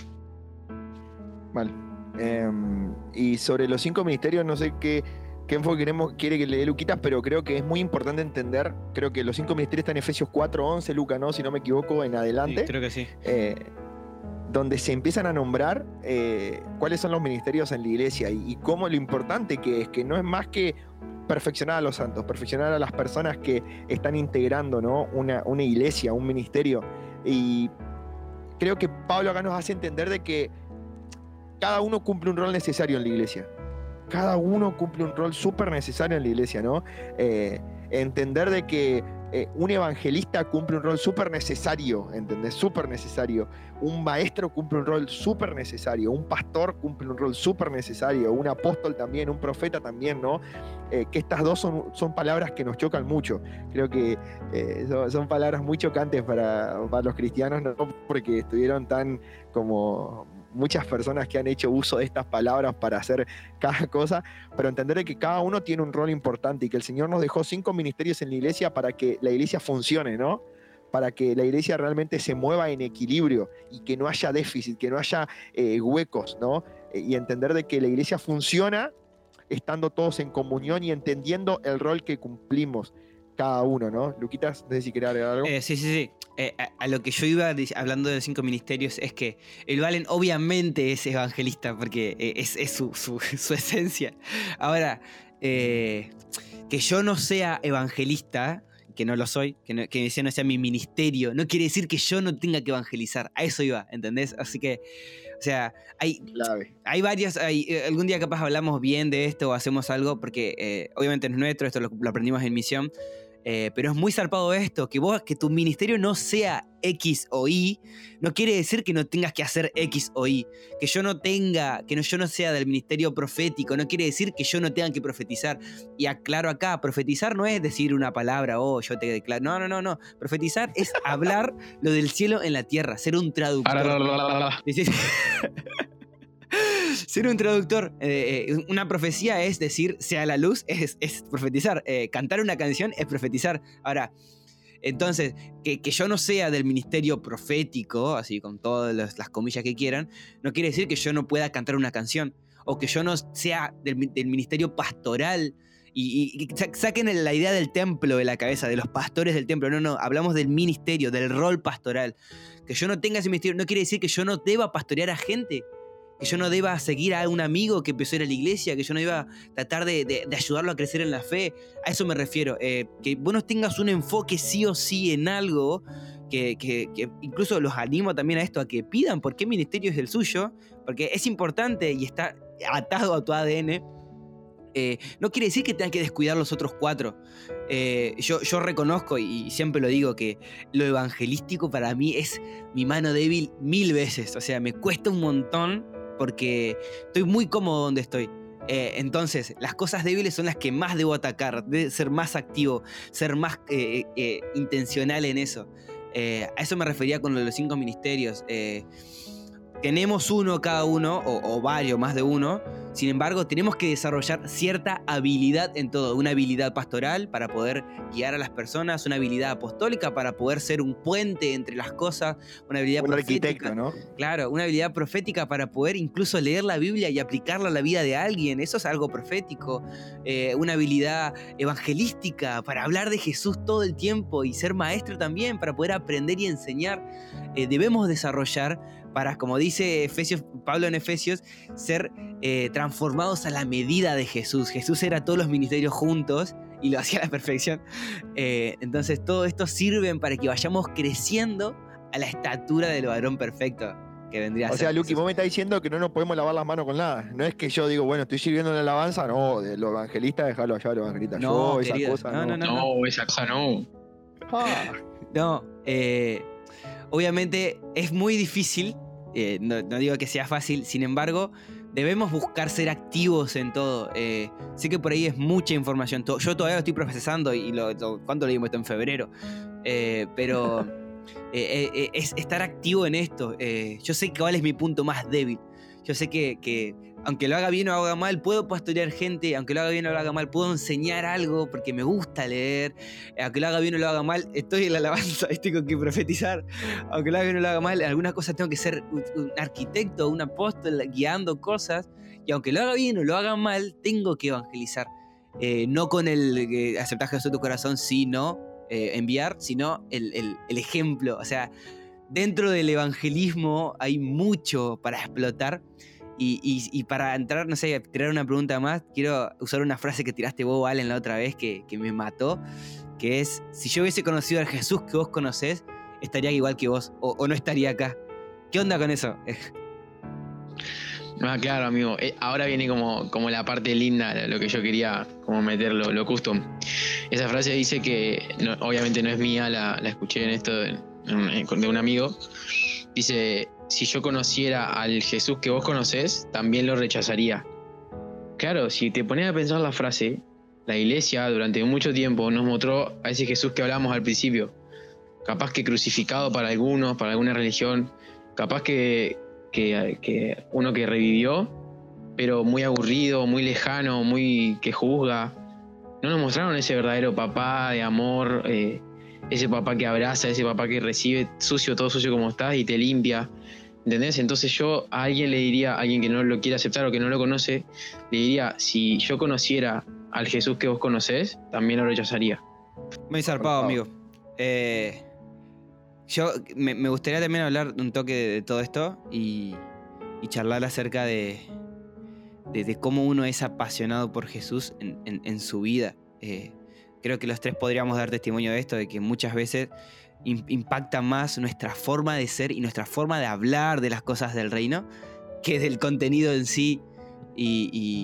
Vale. Eh, y sobre los cinco ministerios, no sé qué, qué enfoque queremos, quiere que le dé Luquitas, pero creo que es muy importante entender, creo que los cinco ministerios están en Efesios cuatro once, Luca, ¿no? Si no me equivoco, en adelante. Sí, creo que sí. Eh, donde se empiezan a nombrar eh, cuáles son los ministerios en la iglesia y, y cómo lo importante que es, que no es más que perfeccionar a los santos, perfeccionar a las personas que están integrando, ¿no? una, una iglesia, un ministerio. Y creo que Pablo acá nos hace entender de que cada uno cumple un rol necesario en la iglesia. Cada uno cumple un rol súper necesario en la iglesia, ¿no? Eh, entender de que eh, un evangelista cumple un rol súper necesario, ¿entendés? Súper necesario. Un maestro cumple un rol súper necesario. Un pastor cumple un rol súper necesario. Un apóstol también, un profeta también, ¿no? Eh, que estas dos son, son palabras que nos chocan mucho. Creo que eh, son, son palabras muy chocantes para, para los cristianos, no porque estuvieron tan como muchas personas que han hecho uso de estas palabras para hacer cada cosa, pero entender que cada uno tiene un rol importante y que el Señor nos dejó cinco ministerios en la iglesia para que la iglesia funcione, ¿no? Para que la iglesia realmente se mueva en equilibrio y que no haya déficit, que no haya eh, huecos, ¿no? Y entender de que la iglesia funciona estando todos en comunión y entendiendo el rol que cumplimos cada uno, ¿no? Luquitas, no sé si quería agregar algo. Eh, sí, sí, sí. Eh, a, a lo que yo iba hablando de los cinco ministerios es que el Valen obviamente es evangelista porque eh, es, es su, su, su esencia. Ahora, eh, que yo no sea evangelista, que no lo soy, que, no, que ese no sea mi ministerio, no quiere decir que yo no tenga que evangelizar. A eso iba, ¿entendés? Así que, o sea, hay, hay varias, hay, algún día capaz hablamos bien de esto o hacemos algo porque eh, obviamente no es nuestro, esto lo, lo aprendimos en misión. Eh, pero es muy zarpado esto, que vos, que tu ministerio no sea X o Y, no quiere decir que no tengas que hacer X o Y. Que yo no tenga, que no, yo no sea del ministerio profético, no quiere decir que yo no tenga que profetizar. Y aclaro acá, profetizar no es decir una palabra, oh, yo te declaro. No, no, no, no. Profetizar es hablar lo del cielo en la tierra, ser un traductor. Ser un traductor. Eh, eh, una profecía es decir, sea la luz, es, es profetizar. Eh, cantar una canción es profetizar. Ahora, entonces, que, que yo no sea del ministerio profético, así con todas las, las comillas que quieran, no quiere decir que yo no pueda cantar una canción. O que yo no sea del, del ministerio pastoral. Y, y, y saquen la idea del templo de la cabeza, de los pastores del templo. No, no, hablamos del ministerio, del rol pastoral. Que yo no tenga ese ministerio no quiere decir que yo no deba pastorear a gente. Que yo no deba seguir a un amigo que empezó a ir a la iglesia, que yo no deba tratar de, de, de ayudarlo a crecer en la fe. A eso me refiero. Eh, que vos no tengas un enfoque sí o sí en algo, que, que, que incluso los animo también a esto, a que pidan por qué ministerio es el suyo, porque es importante y está atado a tu A D N. Eh, no quiere decir que tengan que descuidar los otros cuatro. Eh, yo, yo reconozco y siempre lo digo que lo evangelístico para mí es mi mano débil mil veces. O sea, me cuesta un montón porque estoy muy cómodo donde estoy. Eh, entonces, las cosas débiles son las que más debo atacar, de ser más activo, ser más eh, eh, intencional en eso. Eh, a eso me refería con lo de los cinco ministerios. Eh, tenemos uno cada uno, o, o varios, más de uno. Sin embargo, tenemos que desarrollar cierta habilidad en todo. Una habilidad pastoral para poder guiar a las personas, una habilidad apostólica para poder ser un puente entre las cosas, una habilidad un profética, arquitecto, ¿no? Claro, una habilidad profética para poder incluso leer la Biblia y aplicarla a la vida de alguien. Eso es algo profético. Eh, una habilidad evangelística para hablar de Jesús todo el tiempo y ser maestro también, para poder aprender y enseñar. Eh, debemos desarrollar para, como dice Efesios, Pablo en Efesios, ser eh, transformados a la medida de Jesús. Jesús era todos los ministerios juntos y lo hacía a la perfección. Eh, entonces todo esto sirve para que vayamos creciendo a la estatura del varón perfecto que vendría a ser. O sea, Luqui, Jesús. vos me estás diciendo que no nos podemos lavar las manos con nada. No es que yo digo, bueno, estoy sirviendo en la alabanza, no, de los evangelistas, déjalo allá, los evangelistas. No, yo, esa querido, cosa, no, no. no, No, esa cosa no. Ah, No, eh, obviamente es muy difícil, eh, no, no digo que sea fácil, sin embargo, debemos buscar ser activos en todo. Eh, sé que por ahí es mucha información, to- yo todavía lo estoy procesando y lo, lo- ¿cuánto lo dimos esto en febrero? Eh, pero eh, eh, es estar activo en esto. Eh, yo sé que cuál es mi punto más débil. Yo sé que, que aunque lo haga bien o haga mal, puedo pastorear gente, aunque lo haga bien o lo haga mal, puedo enseñar algo porque me gusta leer, aunque lo haga bien o lo haga mal, estoy en la alabanza, tengo que profetizar, aunque lo haga bien o lo haga mal, en algunas cosas tengo que ser un, un arquitecto, un apóstol guiando cosas, y aunque lo haga bien o lo haga mal, tengo que evangelizar. Eh, no con el eh, aceptar Jesús en tu corazón, sino eh, enviar, sino el, el, el ejemplo, o sea, dentro del evangelismo hay mucho para explotar. Y, y, y para entrar, no sé, tirar una pregunta más, quiero usar una frase que tiraste vos, Allen, la otra vez, que, que me mató, que es, si yo hubiese conocido al Jesús que vos conocés, estaría igual que vos, o, o no estaría acá. ¿Qué onda con eso? Ah, claro, amigo. Eh, ahora viene como, como la parte linda, lo que yo quería como meterlo, lo custom. Esa frase dice que, no, obviamente no es mía, la, la escuché en esto de, de un amigo. Dice, si yo conociera al Jesús que vos conocés, también lo rechazaría. Claro, si te pones a pensar la frase, la iglesia durante mucho tiempo nos mostró a ese Jesús que hablamos al principio. Capaz que crucificado para algunos, para alguna religión, capaz que, que, que uno que revivió, pero muy aburrido, muy lejano, muy que juzga. No nos mostraron ese verdadero papá de amor, eh, ese papá que abraza, ese papá que recibe sucio, todo sucio como estás y te limpia. ¿Entendés? Entonces yo a alguien le diría, a alguien que no lo quiere aceptar o que no lo conoce, le diría, si yo conociera al Jesús que vos conocés, también lo rechazaría. Muy zarpado, amigo. Eh, yo me, me gustaría también hablar un toque de, de todo esto y, y charlar acerca de, de, de cómo uno es apasionado por Jesús en, en, en su vida. Eh, creo que los tres podríamos dar testimonio de esto, de que muchas veces impacta más nuestra forma de ser y nuestra forma de hablar de las cosas del reino que del contenido en sí. Y, y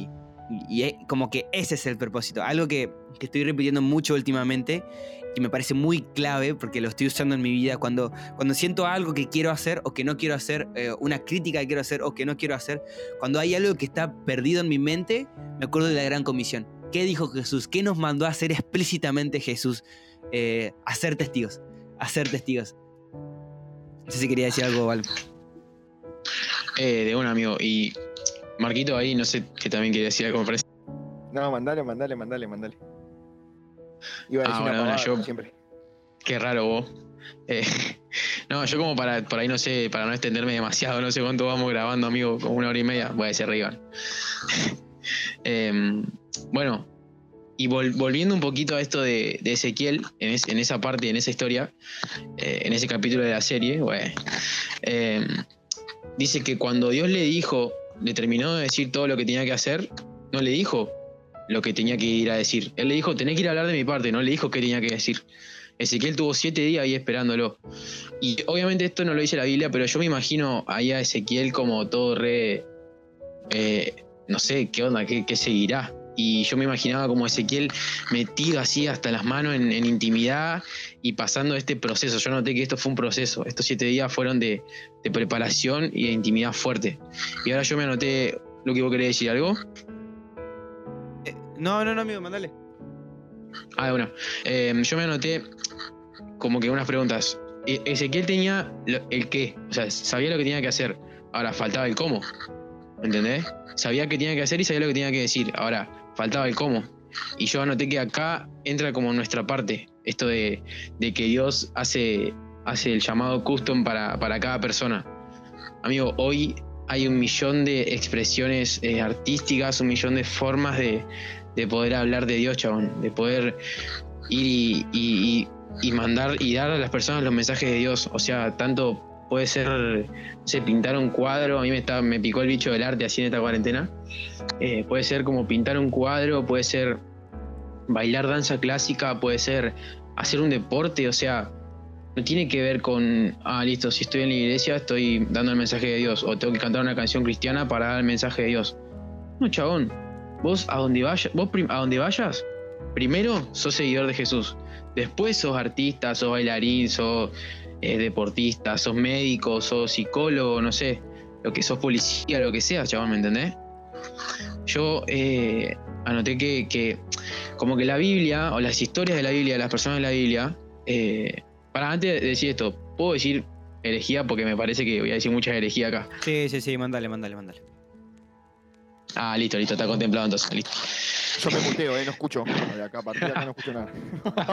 y es como que ese es el propósito. Algo que, que estoy repitiendo mucho últimamente, que me parece muy clave, porque lo estoy usando en mi vida, cuando, cuando siento algo que quiero hacer o que no quiero hacer, eh, una crítica que quiero hacer o que no quiero hacer, cuando hay algo que está perdido en mi mente, me acuerdo de la Gran Comisión. ¿Qué dijo Jesús? ¿Qué nos mandó a hacer explícitamente Jesús? Eh, a ser testigos, a ser testigos. No sé si quería decir algo o algo. Eh, de un amigo. Y Marquito ahí, no sé, que también quería decir algo, me parece. No, mandale, mandale, mandale, mandale. Iba a decir Ah, una bueno, pavada, bueno, yo- como siempre. Qué raro vos. Eh, no, yo como para, por ahí no sé, para no extenderme demasiado, no sé cuánto vamos grabando, amigo, como una hora y media, voy a decir arriba. Eh, bueno, y vol- volviendo un poquito a esto de, de Ezequiel, en, es- en esa parte, en esa historia, eh, en ese capítulo de la serie, bueno, eh, dice que cuando Dios le dijo, le terminó de decir todo lo que tenía que hacer, no le dijo lo que tenía que ir a decir. Él le dijo, tenés que ir a hablar de mi parte, no le dijo qué tenía que decir. Ezequiel tuvo siete días ahí esperándolo. Y obviamente esto no lo dice la Biblia, pero yo me imagino ahí a Ezequiel como todo re... eh, no sé, qué onda, qué, qué seguirá. Y yo me imaginaba como Ezequiel metido así hasta las manos en, en intimidad y pasando este proceso. Yo noté que esto fue un proceso. Estos siete días fueron de, de preparación y de intimidad fuerte. Y ahora yo me anoté lo que vos querés decir, ¿algo? Eh, no, no, no, amigo, mandale. Ah, bueno. Eh, yo me anoté como que unas preguntas. E- Ezequiel tenía lo- el qué, o sea, sabía lo que tenía que hacer. Ahora faltaba el cómo. ¿Entendés? Sabía qué tenía que hacer y sabía lo que tenía que decir. Ahora faltaba el cómo. Y yo anoté que acá entra como nuestra parte. Esto de, de que Dios hace, hace el llamado custom para, para cada persona. Amigo, hoy hay un millón de expresiones eh, artísticas, un millón de formas de, de poder hablar de Dios, chabón. De poder ir y, y- y- y mandar y dar a las personas los mensajes de Dios. O sea, tanto puede ser, no sé, pintar un cuadro. A mí me, está, me picó el bicho del arte así en esta cuarentena. Eh, puede ser como pintar un cuadro, puede ser bailar danza clásica, puede ser hacer un deporte. O sea, no tiene que ver con, ah, listo, si estoy en la iglesia estoy dando el mensaje de Dios, o tengo que cantar una canción cristiana para dar el mensaje de Dios. No, chabón, vos a donde vayas, vos prim- a donde vayas, primero sos seguidor de Jesús, después sos artista, sos bailarín, sos eh, deportista, sos médico, sos psicólogo, no sé, lo que sos policía, lo que sea, chabón, ¿me entendés? Yo eh, anoté que, que como que la Biblia, o las historias de la Biblia, de las personas de la Biblia, eh, para antes de decir esto, puedo decir herejía porque me parece que voy a decir mucha herejía acá. Sí, sí, sí, mandale, mandale, mandale. Ah, listo, listo, está contemplado entonces, listo. Yo me muteo, eh, no escucho. De acá, a partir de acá no escucho nada.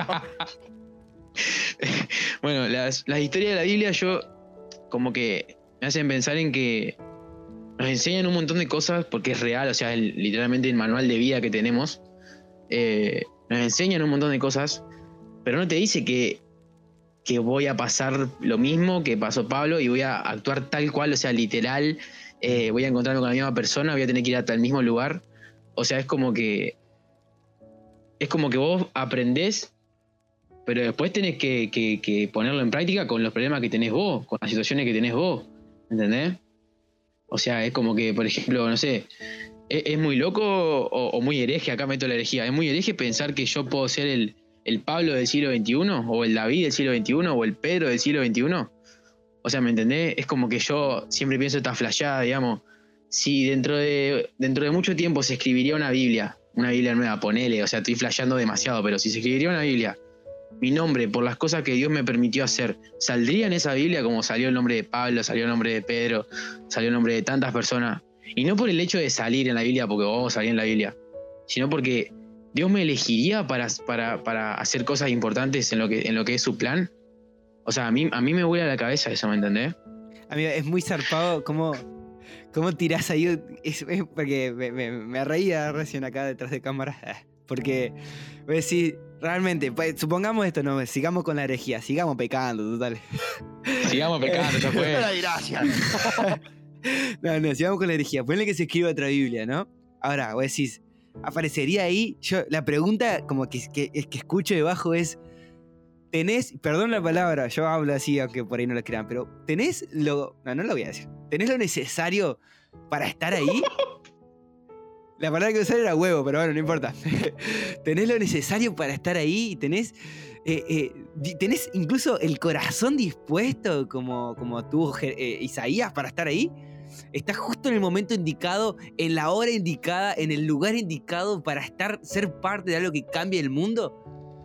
Bueno, las, las historias de la Biblia yo como que me hacen pensar en que nos enseñan un montón de cosas porque es real, o sea, el- literalmente el manual de vida que tenemos, eh, nos enseñan un montón de cosas, pero no te dice que, que voy a pasar lo mismo que pasó Pablo y voy a actuar tal cual, o sea, literal, eh, voy a encontrarme con la misma persona, voy a tener que ir hasta el mismo lugar. O sea, es como que es como que vos aprendés, pero después tenés que, que- que ponerlo en práctica con los problemas que tenés vos, con las situaciones que tenés vos, ¿entendés? O sea, es como que, por ejemplo, no sé, es, es muy loco o, o muy hereje, acá meto la herejía, es muy hereje pensar que yo puedo ser el, el Pablo del siglo veintiuno, o el David del siglo veintiuno, o el Pedro del siglo veintiuno. O sea, ¿me entendés? Es como que yo siempre pienso esta flasheada, digamos, si dentro de, dentro de mucho tiempo se escribiría una Biblia, una Biblia nueva, ponele, o sea, estoy flasheando demasiado, pero si se escribiría una Biblia, mi nombre, por las cosas que Dios me permitió hacer, ¿saldría en esa Biblia como salió el nombre de Pablo, salió el nombre de Pedro, salió el nombre de tantas personas? Y no por el hecho de salir en la Biblia, porque vos salís en la Biblia, sino porque Dios me elegiría para, para, para hacer cosas importantes en lo, que, en lo que es su plan. O sea, a mí, a mí me vuela la cabeza eso, ¿me entendés? Amigo, es muy zarpado cómo, cómo tirás ahí. Es, es porque me, me, me reía recién acá detrás de cámara. Porque voy a decir, realmente, pues, supongamos esto, no, sigamos con la herejía, sigamos pecando, total. Sigamos pecando, ya fue. Ay, gracias. No, no, sigamos con la herejía. Ponle que se escriba otra Biblia, ¿no? Ahora, vos decís, aparecería ahí. Yo, la pregunta como que, que, es que escucho debajo es. ¿Tenés, perdón la palabra, yo hablo así, aunque por ahí no lo crean, pero ¿tenés lo, no, no lo voy a decir, ¿tenés lo necesario para estar ahí? La palabra que usar era huevo, pero bueno, no importa. Tenés lo necesario para estar ahí y tenés, eh, eh, tenés incluso el corazón dispuesto, como, como tuvo eh, Isaías, para estar ahí. Estás justo en el momento indicado, en la hora indicada, en el lugar indicado para estar, ser parte de algo que cambie el mundo.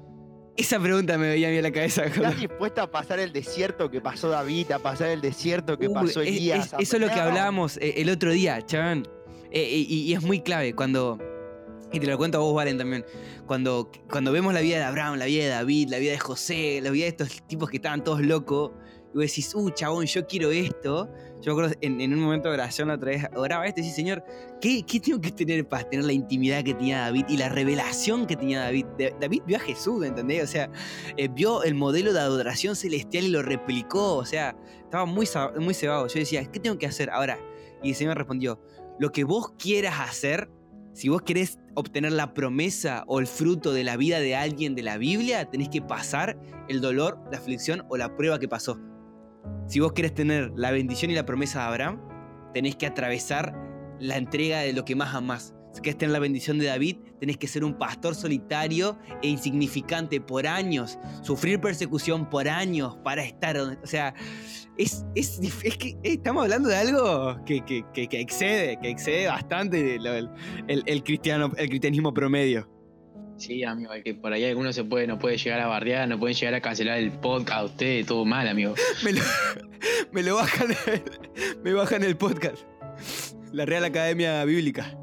Esa pregunta me veía a mí en la cabeza. ¿Estás dispuesta a pasar el desierto que pasó David, a pasar el desierto que Uh, pasó es- Elías? es- eso es lo que hablábamos eh, el otro día, chabón. Eh, y, y es muy clave cuando, y te lo cuento a vos, Valen, también, cuando, cuando vemos la vida de Abraham, la vida de David, la vida de José, la vida de estos tipos que estaban todos locos, y vos decís, uh, chabón, yo quiero esto. Yo me acuerdo en, en un momento de oración la otra vez, oraba esto y decía, Señor, ¿qué, ¿qué tengo que tener para tener la intimidad que tenía David y la revelación que tenía David? De- David vio a Jesús, ¿entendés? O sea, eh, vio el modelo de adoración celestial y lo replicó, o sea, estaba muy, sa- muy cebado. Yo decía, ¿qué tengo que hacer ahora? Y el Señor me respondió, lo que vos quieras hacer, si vos querés obtener la promesa o el fruto de la vida de alguien de la Biblia, tenés que pasar el dolor, la aflicción o la prueba que pasó. Si vos querés tener la bendición y la promesa de Abraham, tenés que atravesar la entrega de lo que más amás. Si querés tener la bendición de David, tenés que ser un pastor solitario e insignificante por años, sufrir persecución por años para estar donde... O sea, es, es, dif- es que eh, estamos hablando de algo que, que, que, que excede, que excede bastante lo- el, el, el cristiano, el cristianismo promedio. Sí, amigo, es que por ahí alguno se puede, no puede llegar a bardear, no pueden llegar a cancelar el podcast a usted, todo mal, amigo. Me lo, me lo bajan, me bajan el podcast. La Real Academia Bíblica.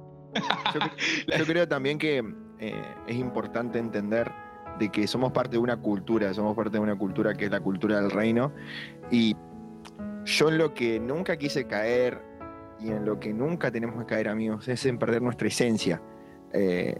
Yo, cre- yo creo también que eh, es importante entender de que somos parte de una cultura, somos parte de una cultura que es la cultura del reino, y yo en lo que nunca quise caer y en lo que nunca tenemos que caer, amigos, es en perder nuestra esencia. Eh,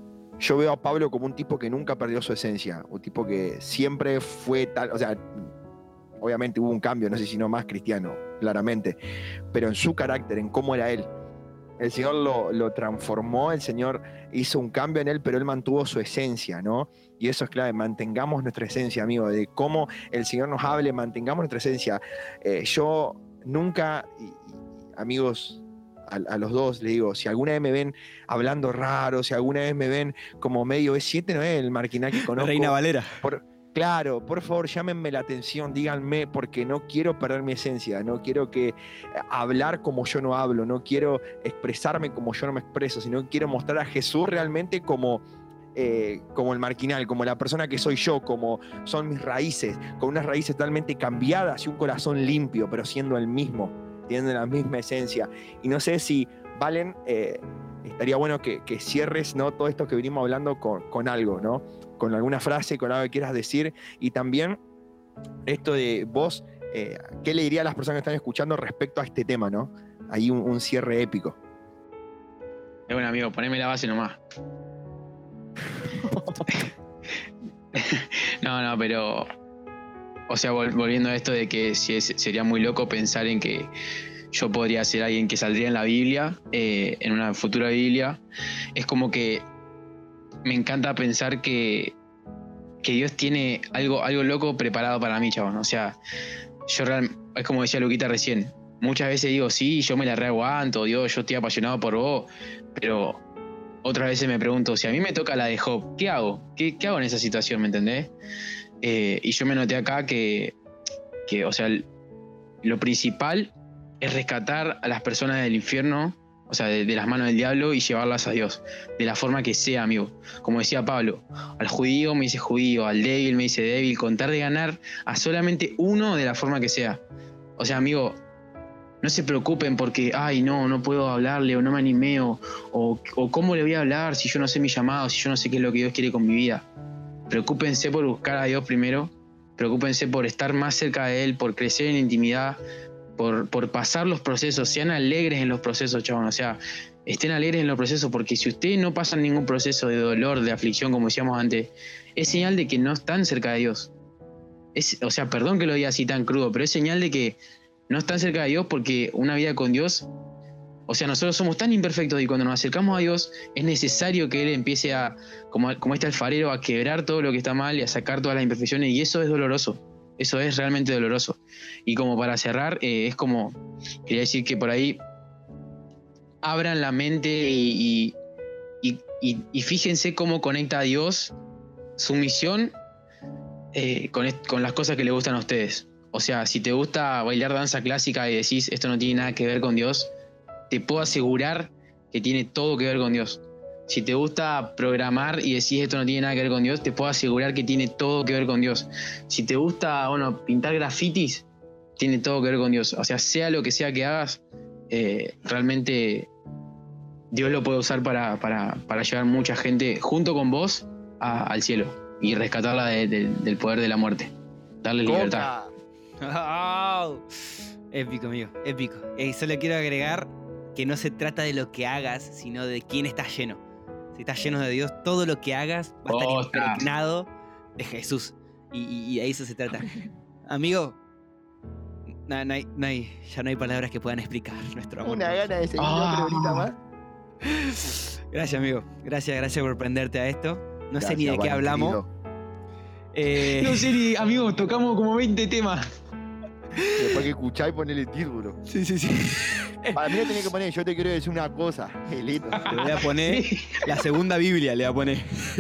yo veo a Pablo como un tipo que nunca perdió su esencia, un tipo que siempre fue tal, o sea, obviamente hubo un cambio, no sé si no más cristiano, claramente, pero en su carácter, en cómo era él. El Señor lo, lo transformó, el Señor hizo un cambio en él, pero él mantuvo su esencia, ¿no? Y eso es clave, mantengamos nuestra esencia, amigo, de cómo el Señor nos hable, mantengamos nuestra esencia. Eh, yo nunca, y- y, amigos, a, a los dos les digo, si alguna vez me ven hablando raro, si alguna vez me ven como medio E siete, no es el Marquinal que conozco. Reina Valera. Por, claro, por favor, llámenme la atención, díganme, porque no quiero perder mi esencia, no quiero que hablar como yo no hablo, no quiero expresarme como yo no me expreso, sino quiero mostrar a Jesús realmente como, eh, como el Marquinal, como la persona que soy yo, como son mis raíces, con unas raíces totalmente cambiadas y un corazón limpio, pero siendo el mismo, teniendo la misma esencia. Y no sé si, Valen, eh, estaría bueno que, que cierres, ¿no?, todo esto que venimos hablando con, con algo, ¿no? Con alguna frase, con algo que quieras decir, y también esto de vos, eh, ¿qué le diría a las personas que están escuchando respecto a este tema, ¿no? Ahí un, un cierre épico. Es bueno, amigo, poneme la base nomás. No, no, pero... O sea, vol- volviendo a esto de que si es- sería muy loco pensar en que yo podría ser alguien que saldría en la Biblia, eh, en una futura Biblia, es como que me encanta pensar que, que Dios tiene algo, algo loco preparado para mí, chabón. O sea, yo real, es como decía Luquita recién, muchas veces digo, sí, yo me la reaguanto, Dios, yo estoy apasionado por vos, pero otras veces me pregunto, si a mí me toca la de Job, ¿qué hago? ¿Qué, qué hago en esa situación, me entendés? Eh, y yo me noté acá que, que, o sea, lo principal es rescatar a las personas del infierno, o sea, de, de las manos del diablo, y llevarlas a Dios, de la forma que sea, amigo. Como decía Pablo, al judío me dice judío, al débil me dice débil, contar de ganar a solamente uno de la forma que sea. O sea, amigo, no se preocupen porque, ay, no, no puedo hablarle, o no me animé, o, o, o cómo le voy a hablar si yo no sé mi llamado, si yo no sé qué es lo que Dios quiere con mi vida. Preocúpense por buscar a Dios primero, preocúpense por estar más cerca de Él, por crecer en intimidad, por, por pasar los procesos, sean alegres en los procesos, chavos, o sea, estén alegres en los procesos, porque si ustedes no pasan ningún proceso de dolor, de aflicción, como decíamos antes, es señal de que no están cerca de Dios. Es, o sea, perdón que lo diga así tan crudo, pero es señal de que no están cerca de Dios, porque una vida con Dios, o sea, nosotros somos tan imperfectos y cuando nos acercamos a Dios es necesario que Él empiece a, como, como este alfarero, a quebrar todo lo que está mal y a sacar todas las imperfecciones, y eso es doloroso, eso es realmente doloroso. Y como para cerrar, eh, es como, quería decir que por ahí abran la mente y, y, y, y fíjense cómo conecta a Dios su misión eh, con, est- con las cosas que le gustan a ustedes. O sea, si te gusta bailar danza clásica y decís esto no tiene nada que ver con Dios, te puedo asegurar que tiene todo que ver con Dios. Si te gusta programar y decís esto no tiene nada que ver con Dios, te puedo asegurar que tiene todo que ver con Dios. Si te gusta, bueno, pintar grafitis, tiene todo que ver con Dios. O sea, sea lo que sea que hagas, eh, realmente Dios lo puede usar para, para, para llevar mucha gente junto con vos a- al cielo y rescatarla de- de- del poder de la muerte. Darle libertad. Coca. ¡Oh! Épico, amigo, épico. Eh, solo quiero agregar que no se trata de lo que hagas, sino de quién estás lleno. Si estás lleno de Dios, todo lo que hagas va a estar Posta. impregnado de Jesús. Y, y, y de eso se trata. Amigo, no, no hay, no hay- ya no hay palabras que puedan explicar nuestro amor. Una por- gana de seguir Ah. hombre ahorita más. Gracias, amigo. Gracias, gracias por prenderte a esto. No sé ni de Gracias, qué Juan, hablamos. querido. Eh, No sé, ni- amigo, tocamos como veinte temas. Después que escucháis, ponele el título. sí, sí, sí. Para mí le tenía que poner, yo te quiero decir una cosa, Elito. Le voy a poner la segunda Biblia, le voy a poner.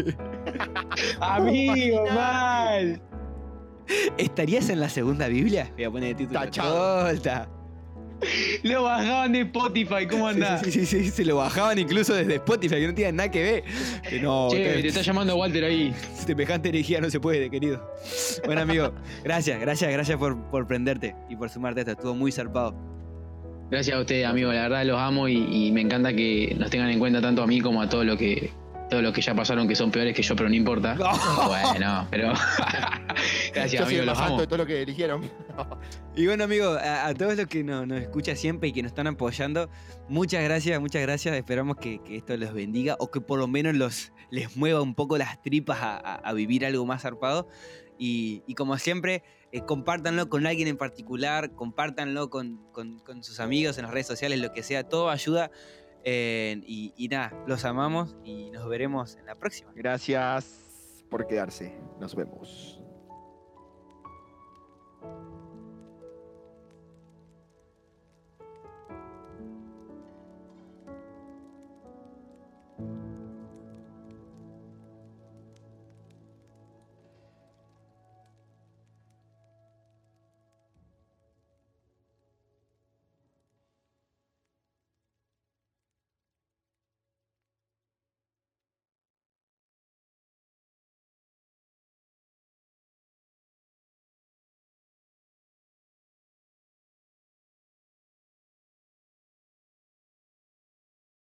Amigo, mal. ¿Estarías en la segunda Biblia? Voy a poner el título. Tachado. Volta. Lo bajaban de Spotify, ¿cómo Sí, andás? sí, sí, sí, sí, se lo bajaban incluso desde Spotify, que no tienen nada que ver. Que no, Che, que- te está llamando Walter ahí. semejante herejía no se puede, querido. Bueno, amigo, gracias, gracias, gracias por, por prenderte y por sumarte a esto. Estuvo muy zarpado. Gracias a ustedes, amigo. La verdad los amo y, y me encanta que nos tengan en cuenta tanto a mí como a todo lo que todo lo que ya pasaron, que son peores que yo, pero no importa. Bueno, pero gracias, Yo soy amigo, el los más alto amo. de todo lo que eligieron. Y bueno, amigo, a, a todos los que nos, nos escuchan siempre y que nos están apoyando, muchas gracias, muchas gracias. Esperamos que, que esto los bendiga o que por lo menos los, les mueva un poco las tripas a, a- a vivir algo más zarpado. Y, y como siempre, eh, compártanlo con alguien en particular, compártanlo con, con- con sus amigos en las redes sociales, lo que sea, todo ayuda. Eh, y, y nada, los amamos y nos veremos en la próxima. Gracias por quedarse. Nos vemos.